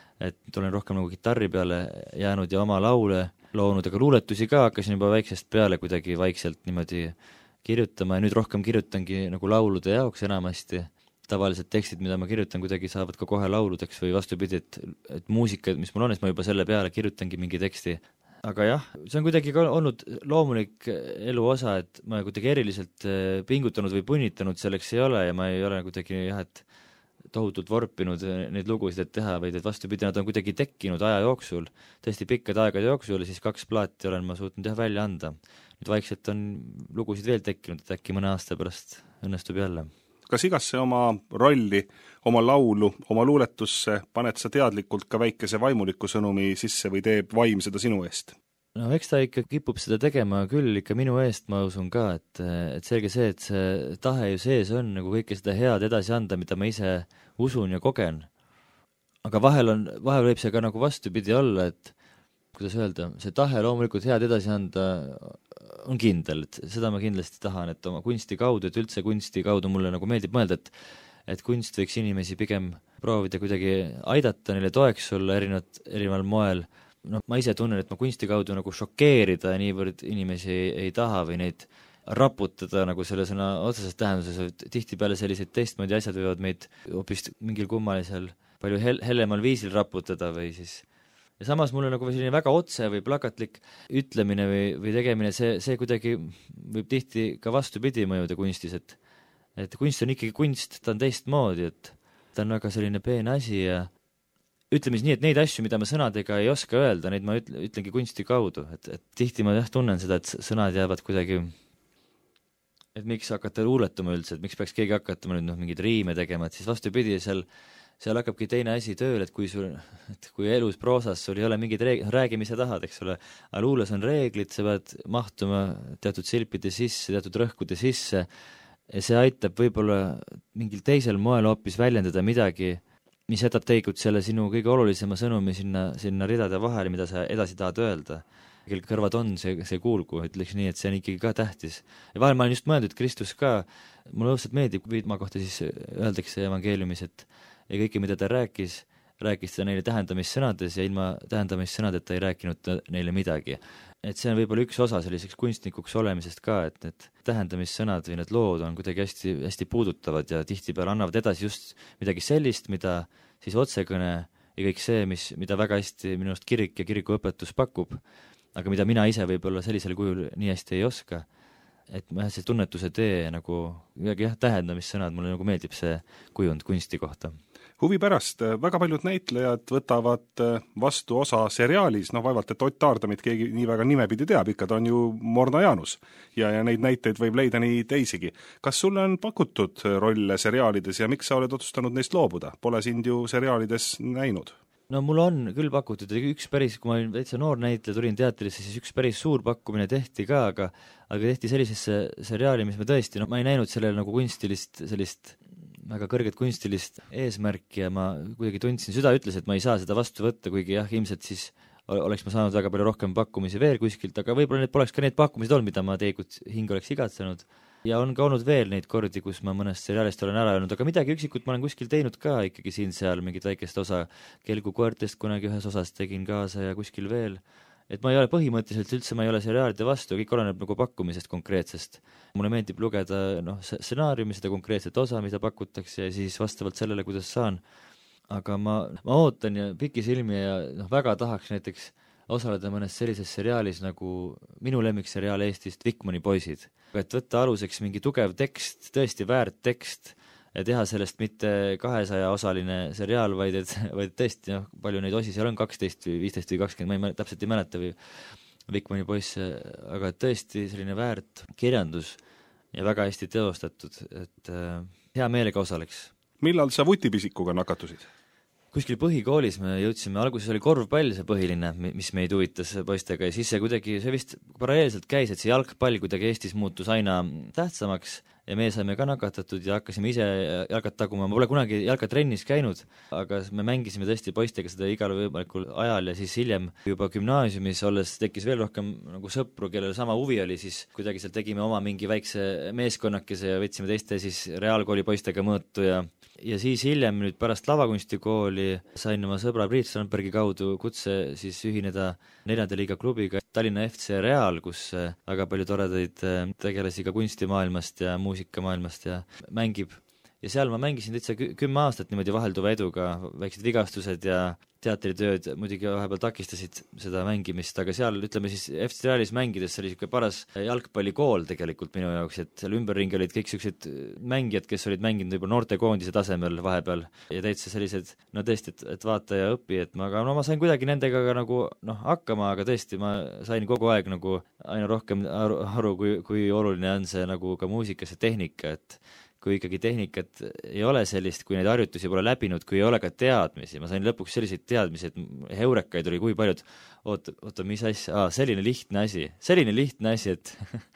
et olen rohkem nagu kitarri peale jäänud ja oma laule loonud, aga luuletusi ka hakkasin juba väiksest peale kuidagi vaikselt niimoodi kirjutama ja nüüd rohkem kirjutangi nagu laulude jaoks enamasti. Tavalised tekstid, mida ma kirjutan, kuidagi saavad ka kohe lauludeks või vastupidi, et, et muusika, mis mul on, et ma juba selle peale kirjutangi mingi teksti. Aga jah, see on kuidagi ka olnud loomulik elu osa, et ma kuidagi eriliselt pingutanud või punnitanud selleks ei ole ja ma ei ole kuidagi jah, et tohutult vorpinud neid lugusid, et teha, vaid et vastupidi, nad on kuidagi tekkinud aja jooksul, tõesti pikkade aegade jooksul ja siis kaks plaati olen ma suutnud jah välja anda. Nüüd vaikselt on lugusid veel tekkinud, et äkki mõne aasta pärast õnnestub jälle. Kas igasse oma rolli, oma laulu, oma luuletusse paned sa teadlikult ka väikese vaimuliku sõnumi sisse või teeb vaim seda sinu eest? No eks ta ikka kipub seda tegema küll ikka minu eest, ma usun ka, et, et selge see, et see tahe ju sees on nagu kõike seda head edasi anda, mida ma ise usun ja kogen. Aga vahel, on, vahel võib see ka nagu vastupidi olla, et kuidas öelda, see tahe loomulikult head edasi anda on kindel, et seda ma kindlasti tahan, et oma kunsti kaudu, et üldse kunsti kaudu mulle nagu meeldib mõelda, et et kunst võiks inimesi pigem proovida kuidagi aidata, neile toeks olla erinevat, erineval moel. No, ma ise tunnen, et ma kunsti kaudu nagu šokeerida niivõrd inimesi ei, ei taha või neid raputada nagu selle sõna otseses tähenduses, et tihtipeale sellised teistmoodi asjad võivad meid hoopis mingil kummalisel palju hel- hellemal viisil raputada või siis ja samas mulle nagu selline väga otse või plakatlik ütlemine või, või tegemine, see, see kuidagi võib tihti ka vastupidi mõjuda kunstis, et et kunst on ikkagi kunst, ta on teistmoodi, et ta on väga selline peene asi ja ütleme siis nii, et neid asju, mida ma sõnadega ei oska öelda, neid ma ütle, ütlengi kunsti kaudu, et, et tihti ma jah tunnen seda, et sõnad jäävad kuidagi, et miks hakata luuletama üldse, et miks peaks keegi hakatama nüüd noh, mingeid riime tegema, et siis vastupidi, seal seal hakkabki teine asi tööl, et kui sul, et kui elus proosas sul ei ole mingid reeg-, räägi, mis sa tahad, eks ole, aga luules on reeglid, sa pead mahtuma teatud silpide sisse, teatud rõhkude sisse ja see aitab võib-olla mingil teisel moel hoopis väljendada midagi, mis jätab tegelikult selle sinu kõige olulisema sõnumi sinna, sinna ridade vahele, mida sa edasi tahad öelda. Kel kõrvad on, see, see kuulgu, ütleks nii, et see on ikkagi ka tähtis. Ja vahel ma olen just mõeldud, Kristus ka, mulle õudselt meeldib, kui ma kohta siis öeldakse evangeeliumis, et ja kõike, mida ta rääkis, rääkis ta neile tähendamissõnades ja ilma tähendamissõnadeta ei rääkinud neile midagi. Et see on võib-olla üks osa selliseks kunstnikuks olemisest ka, et need tähendamissõnad või need lood on kuidagi hästi, hästi puudutavad ja tihtipeale annavad edasi just midagi sellist, mida siis otsekõne ja kõik see, mis, mida väga hästi minust kirik ja kirikuõpetus pakub, aga mida mina ise võib-olla sellisel kujul nii hästi ei oska. Et ma see tunnetuse tee nagu, jah, tähendamissõnad, mulle nagu meeldib see kujund kunsti kohta. Huvi pärast, väga paljud näitlejad võtavad vastu osa seriaalis, noh vaevalt, et Ott Taardamit keegi nii väga nimepidi teab, ikka ta on ju Morna Jaanus ja, ja neid näiteid võib leida nii teisigi. Kas sulle on pakutud rolle seriaalides ja miks sa oled otsustanud neist loobuda? Pole sind ju seriaalides näinud? No mul on küll pakutud, üks päris, kui ma olin väitsa noor näitleja, tulin teatrisse, siis üks päris suur pakkumine tehti ka, aga aga tehti sellisesse seriaali, mis ma tõesti, no ma ei näinud sellele nagu kunstilist, sellist väga kõrget kunstilist eesmärki ja ma kuidagi tundsin, süda ütles, et ma ei saa seda vastu võtta, kuigi jah, ilmselt siis oleks ma saanud väga palju rohkem pakkumisi veel kuskilt, aga võib-olla need poleks ka need pakkumised olnud, mida ma tegelikult hing oleks igatsenud. Ja on ka olnud veel neid kordi, kus ma mõnest seriaalist olen ära öelnud, aga midagi üksikut ma olen kuskil teinud ka ikkagi siin-seal, mingit väikest osa Kelgukoertest kunagi ühes osas tegin kaasa ja kuskil veel. Et ma ei ole põhimõtteliselt üldse, ma ei ole seriaalide vastu, kõik oleneb nagu pakkumisest konkreetsest. Mulle meeldib lugeda noh, stsenaariumi, seda konkreetset osa, mida pakutakse ja siis vastavalt sellele, kuidas saan. Aga ma, ma ootan ja pikisilmi ja noh, väga tahaks näiteks osaleda mõnes sellises seriaalis nagu minu lemmikseriaal Eestist Vikmani poisid. Et võtta aluseks mingi tugev tekst, tõesti väärt tekst ja teha sellest mitte kahesaja osaline seriaal, vaid, et, vaid tõesti noh, palju neid osi, seal on kaksteist või viisteist või kakskümmend, ma ei täpselt ei mäleta või Vikmani poiss, aga tõesti selline väärt kirjandus ja väga hästi teostatud, et äh, hea meelega osaleks. Millal sa vutipisikuga nakatusid? Kuskil põhikoolis me jõudsime, alguses oli korvpall see põhiline, mis meid huvitas poistega ja siis see kuidagi, see vist paralleelselt käis, et see jalgpall kuidagi Eestis muutus aina tähtsamaks ja me saime ka nakatatud ja hakkasime ise jalgat taguma, ma pole kunagi jalgatrennis käinud, aga me mängisime tõesti poistega seda igal võimalikul ajal ja siis hiljem juba gümnaasiumis olles tekkis veel rohkem nagu sõpru, kellel sama huvi oli, siis kuidagi seal tegime oma mingi väikse meeskonnakese ja võtsime teiste siis reaalkooli poistega mõõtu ja ja siis hiljem nüüd pärast lavakunstikooli sain oma sõbra Priit Strandbergi kaudu kutse siis ühineda neljanda liiga klubiga Tallinna F C Real, kus väga palju toredaid tegelasi ka kunstimaailmast ja muusikamaailmast ja mängib. Ja seal ma mängisin täitsa kümme aastat niimoodi vahelduva eduga, väiksed vigastused ja teatritööd muidugi vahepeal takistasid seda mängimist, aga seal, ütleme siis F C Realis mängides, see oli niisugune paras jalgpallikool tegelikult minu jaoks, et seal ümberringi olid kõik niisugused mängijad, kes olid mänginud juba noortekoondise tasemel vahepeal ja täitsa sellised, no tõesti, et, et vaata ja õpi, et ma, aga no ma sain kuidagi nendega ka nagu noh, hakkama, aga tõesti, ma sain kogu aeg nagu aina rohkem aru, aru kui, kui oluline on see nagu ka muusikas ja tehnika, et kui ikkagi tehnikat ei ole sellist, kui neid harjutusi pole läbinud, kui ei ole ka teadmisi, ma sain lõpuks selliseid teadmisi, et heurekaid oli kui paljud, oota, oota, mis asja, aa, selline lihtne asi, selline lihtne asi, et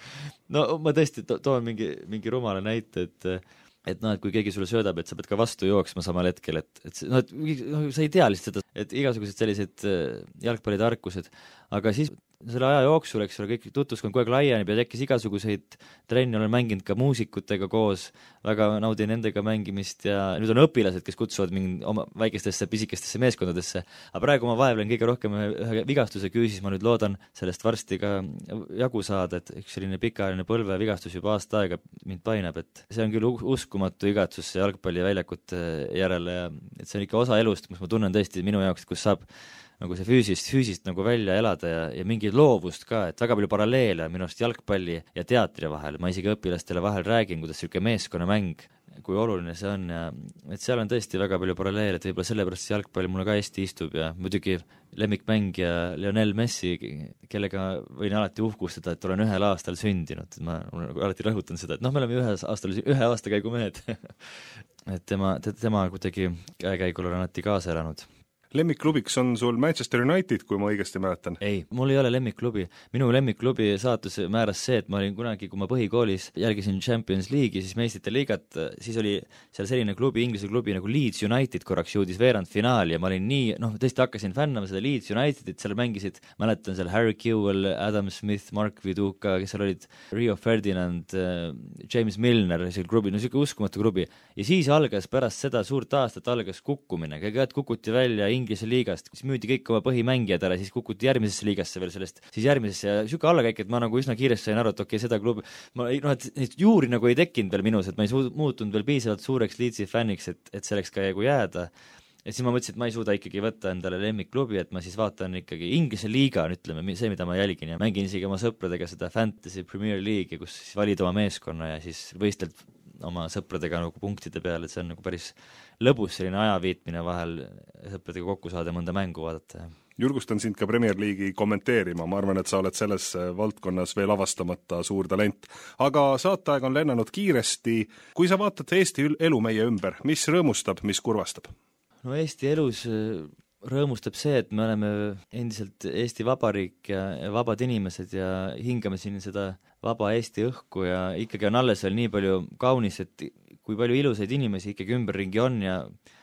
no ma tõesti to toon mingi, mingi rumala näite, et et noh, et kui keegi sulle söödab, et sa pead ka vastu jooksma samal hetkel, et, et noh, et no, sa ei tea lihtsalt seda, et igasugused sellised jalgpallitarkused, aga siis selle aja jooksul, eks ole, kõik tutvuskond kogu aeg laieneb ja tekkis igasuguseid trenni, olen mänginud ka muusikutega koos, väga naudin nendega mängimist ja nüüd on õpilased, kes kutsuvad mind oma väikestesse pisikestesse meeskondadesse, aga praegu ma vaevlen kõige rohkem ühe vigastuse küüsis, ma nüüd loodan sellest varsti ka jagu saada, et üks selline pikaajaline põlve vigastus juba aasta aega mind painab, et see on küll uskumatu igatsus jalgpalliväljakute järele ja et see on ikka osa elust, kus ma tunnen tõesti minu jaoks, kus saab nagu see füüsist, füüsist nagu välja elada ja, ja mingi loovust ka, et väga palju paralleele minu arust jalgpalli ja teatri vahel, ma isegi õpilastele vahel räägin, kuidas niisugune meeskonnamäng, kui oluline see on ja et seal on tõesti väga palju paralleele, et võib-olla sellepärast see jalgpall mulle ka hästi istub ja muidugi lemmikmängija Lionel Messi, kellega võin alati uhkustada, et olen ühel aastal sündinud, ma alati rõhutan seda, et noh, me oleme ühe aastal, ühe aastakäigu mehed et tema, tema kuidagi käekäigul on alati kaasa elanud. Lemmikklubiks on sul Manchester United, kui ma õigesti mäletan? Ei, mul ei ole lemmikklubi. Minu lemmikklubi saatus määras see, et ma olin kunagi, kui ma põhikoolis jälgisin Champions League'i, siis meistrite liigat, siis oli seal selline klubi, Inglise klubi nagu Leeds United korraks jõudis veerand finaali ja ma olin nii, noh, tõesti hakkasin fännama seda Leeds Unitedit, seal mängisid, mäletan seal Harry Kewell, Adam Smith, Mark Viduka, kes seal olid Rio Ferdinand, James Milner, see klubi, no niisugune uskumatu klubi. Ja siis algas pärast seda suurt aastat algas kukkumine, kõigepealt kukuti välja Inglise liigast, siis müüdi kõik oma põhimängijad ära, siis kukuti järgmisesse liigasse veel sellest, siis järgmisesse ja niisugune allakäik, et ma nagu üsna kiiresti sain aru, et okei, okay, seda klubi, ma noh, et neid juuri nagu ei tekkinud veel minus, et ma ei su muutunud veel piisavalt suureks Leedsi fänniks, et, et selleks ka jägu jääda. Ja siis ma mõtlesin, et ma ei suuda ikkagi võtta endale lemmikklubi, et ma siis vaatan ikkagi Inglise liiga, ütleme, see, mida ma jälgin ja mängin isegi oma sõpradega seda Fantasy Premier League'i, kus siis valid oma meeskonna ja siis võistled oma sõpradega nagu punktide peale, et see on nagu päris lõbus selline ajaviitmine vahel sõpradega kokku saada ja mõnda mängu vaadata. Julgustan sind ka Premier League'i kommenteerima, ma arvan, et sa oled selles valdkonnas veel avastamata suur talent. Aga saateaeg on lennanud kiiresti. Kui sa vaatad Eesti elu meie ümber, mis rõõmustab, mis kurvastab? No Eesti elus rõõmustab see, et me oleme endiselt Eesti Vabariik ja vabad inimesed ja hingame siin seda vaba Eesti õhku ja ikkagi on alles veel nii palju kaunis, et kui palju ilusaid inimesi ikkagi ümberringi on ja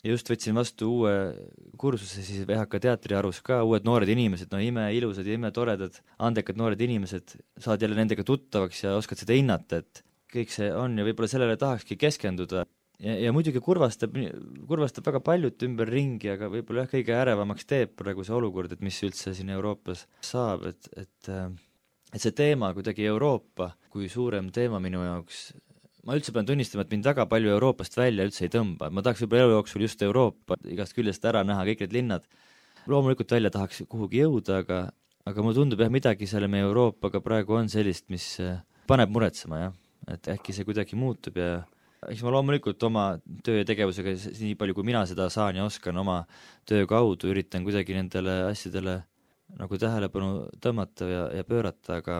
ja just võtsin vastu uue kursuse siis V H K teatriarus ka, uued noored inimesed, no ime ilusad ja ime toredad, andekad noored inimesed, saad jälle nendega tuttavaks ja oskad seda hinnata, et kõik see on ja võib-olla sellele tahakski keskenduda. Ja, ja muidugi kurvastab, kurvastab väga paljut ümber ringi, aga võib-olla jah, kõige ärevamaks teeb praegu see olukord, et mis üldse siin Euroopas saab, et, et, et see teema kuidagi Euroopa kui suurem teema minu jaoks, ma üldse pean tunnistama, et mind väga palju Euroopast välja üldse ei tõmba, ma tahaks võib-olla elu jooksul just Euroopa igast küljest ära näha, kõik need linnad, loomulikult välja tahaks kuhugi jõuda, aga, aga mulle tundub jah, midagi selle meie Euroopaga praegu on sellist, mis paneb muretsema, jah, et äkki see kuidagi muutub ja eks ma loomulikult oma töö ja tegevusega, nii palju kui mina seda saan ja oskan, oma töö kaudu üritan kuidagi nendele asjadele nagu tähelepanu tõmmata ja, ja pöörata, aga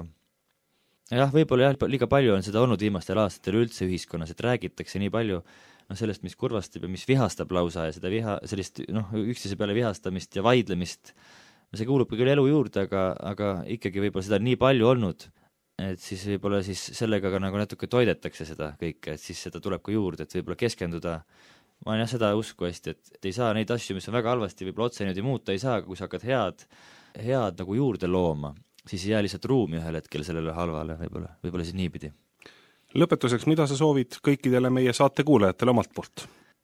jah, võib-olla jah, liiga palju on seda olnud viimastel aastatel üldse ühiskonnas, et räägitakse nii palju no, sellest, mis kurvastab ja mis vihastab lausa ja seda viha, sellist noh, üksteise peale vihastamist ja vaidlemist, see kuulub küll elu juurde, aga, aga ikkagi võib-olla seda nii palju olnud, et siis võib-olla siis sellega ka nagu natuke toidetakse seda kõike, et siis seda tuleb ka juurde, et võib-olla keskenduda, ma olen jah seda usku hästi, et, et ei saa neid asju, mis on väga halvasti, võib-olla otse niimoodi muuta ei saa, aga kui sa hakkad head, head nagu juurde looma, siis ei jää lihtsalt ruumi ühel hetkel sellele halvale, võib-olla, võib-olla siis niipidi. Lõpetuseks, mida sa soovid kõikidele meie saate kuulajatele omalt poolt?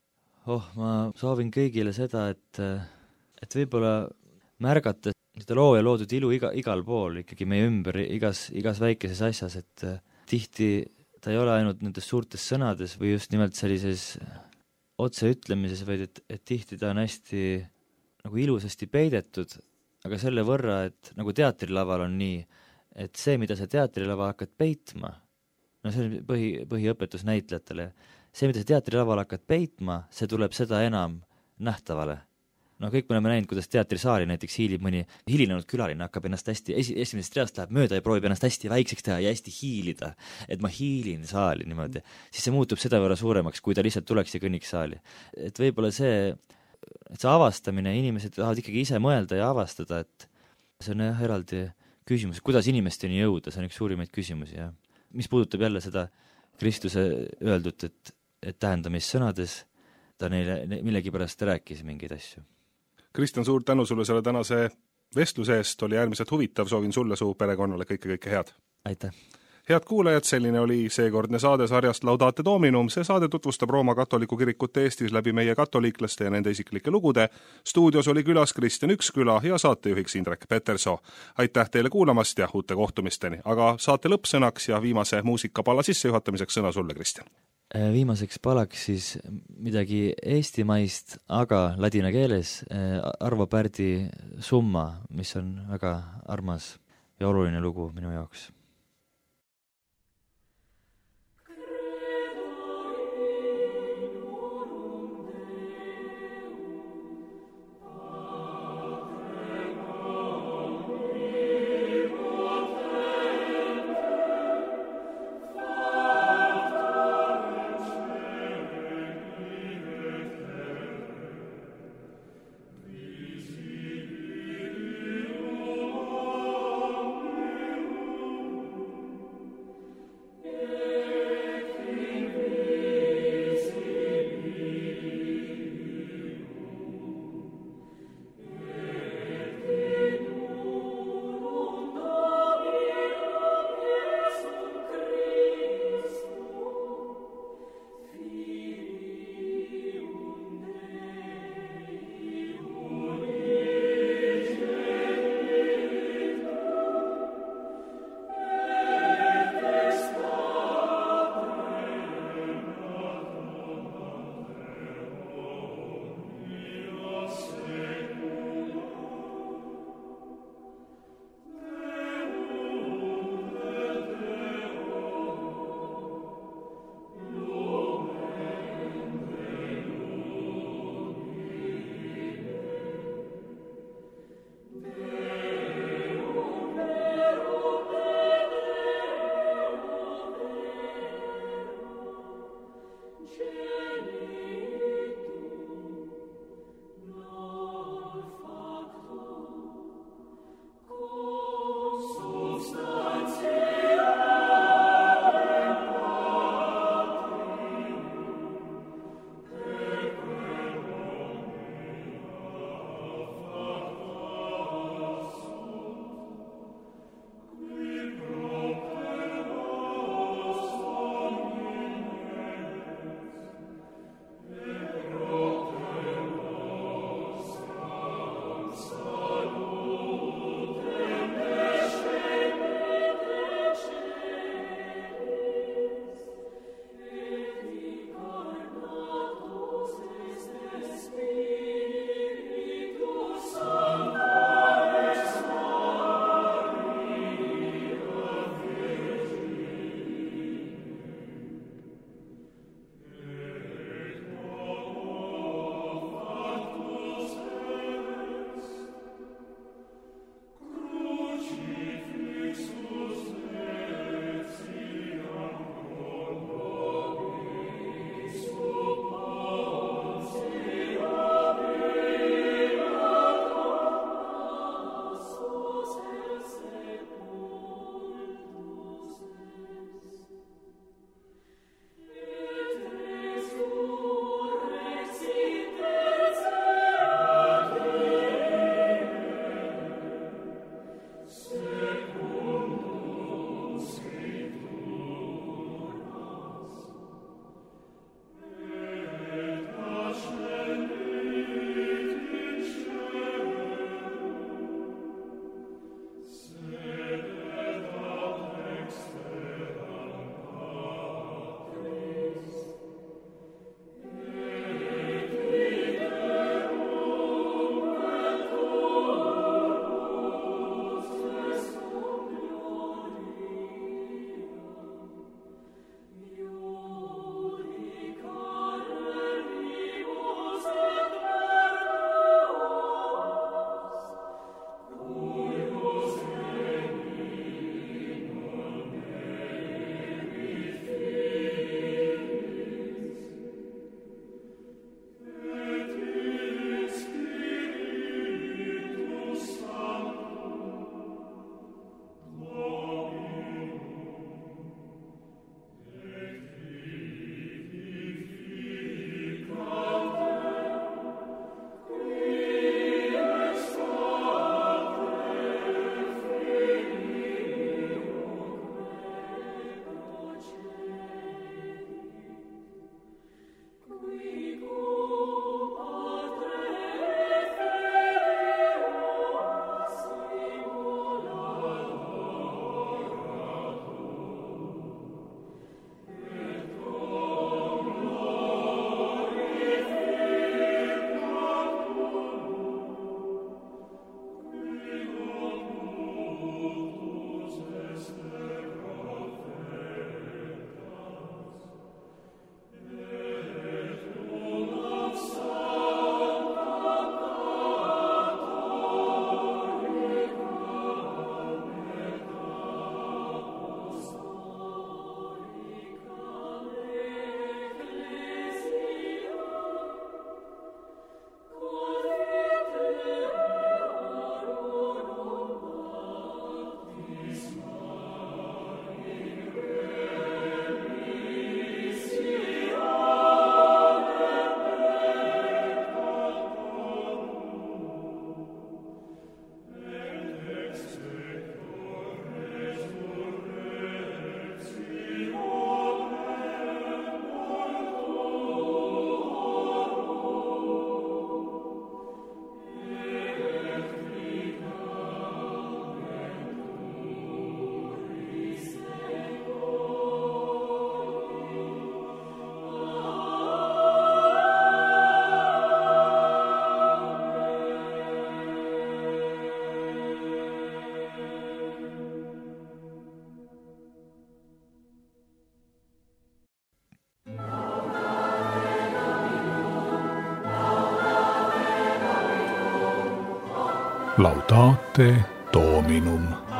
Oh, ma soovin kõigile seda, et, et võib-olla märgata seda loo ja loodud ilu iga, igal pool ikkagi meie ümber, igas, igas väikeses asjas, et äh, tihti ta ei ole ainult nendes suurtes sõnades või just nimelt sellises otseütlemises, vaid et, et tihti ta on hästi nagu ilusasti peidetud, aga selle võrra, et nagu teatrilaval on nii, et see, mida sa teatrilava hakkad peitma, no see on põhi, põhiõpetus näitlejatele, see, mida sa teatrilaval hakkad peitma, see tuleb seda enam nähtavale. No kõik me oleme näinud, kuidas teatrisaali näiteks hiilib mõni hilinenud külaline, hakkab ennast hästi, esi, esimesest reast läheb mööda ja proovib ennast hästi väikseks teha ja hästi hiilida, et ma hiilin saali niimoodi, siis see muutub seda võrra suuremaks, kui ta lihtsalt tuleks ja kõnniks saali. Et võib-olla see, et see avastamine, inimesed tahavad ikkagi ise mõelda ja avastada, et see on jah eraldi küsimus, kuidas inimesteni jõuda, see on üks suurimaid küsimusi ja mis puudutab jälle seda Kristuse öeldut, et, et tähendamissõnades ta neile millegipärast rääkis mingeid asju. Kristjan, suur tänu sulle selle tänase vestluse eest, oli äärmiselt huvitav, soovin sulle, su perekonnale kõike, kõike head. Aitäh! Head kuulajad, selline oli seekordne saade sarjast Laudate Dominum. See saade tutvustab Rooma katoliku kirikut Eestis läbi meie katoliiklaste ja nende isiklike lugude. Stuudios oli külas Kristjan Üksküla ja saatejuhiks Indrek Petersoo. Aitäh teile kuulamast ja uute kohtumisteni, aga saate lõppsõnaks ja viimase muusikapalla sissejuhatamiseks sõna sulle, Kristjan. Viimaseks palaks siis midagi eestimaist, aga ladina keeles Arvo Pärdi Summa, mis on väga armas ja oluline lugu minu jaoks. Laudate Dominum.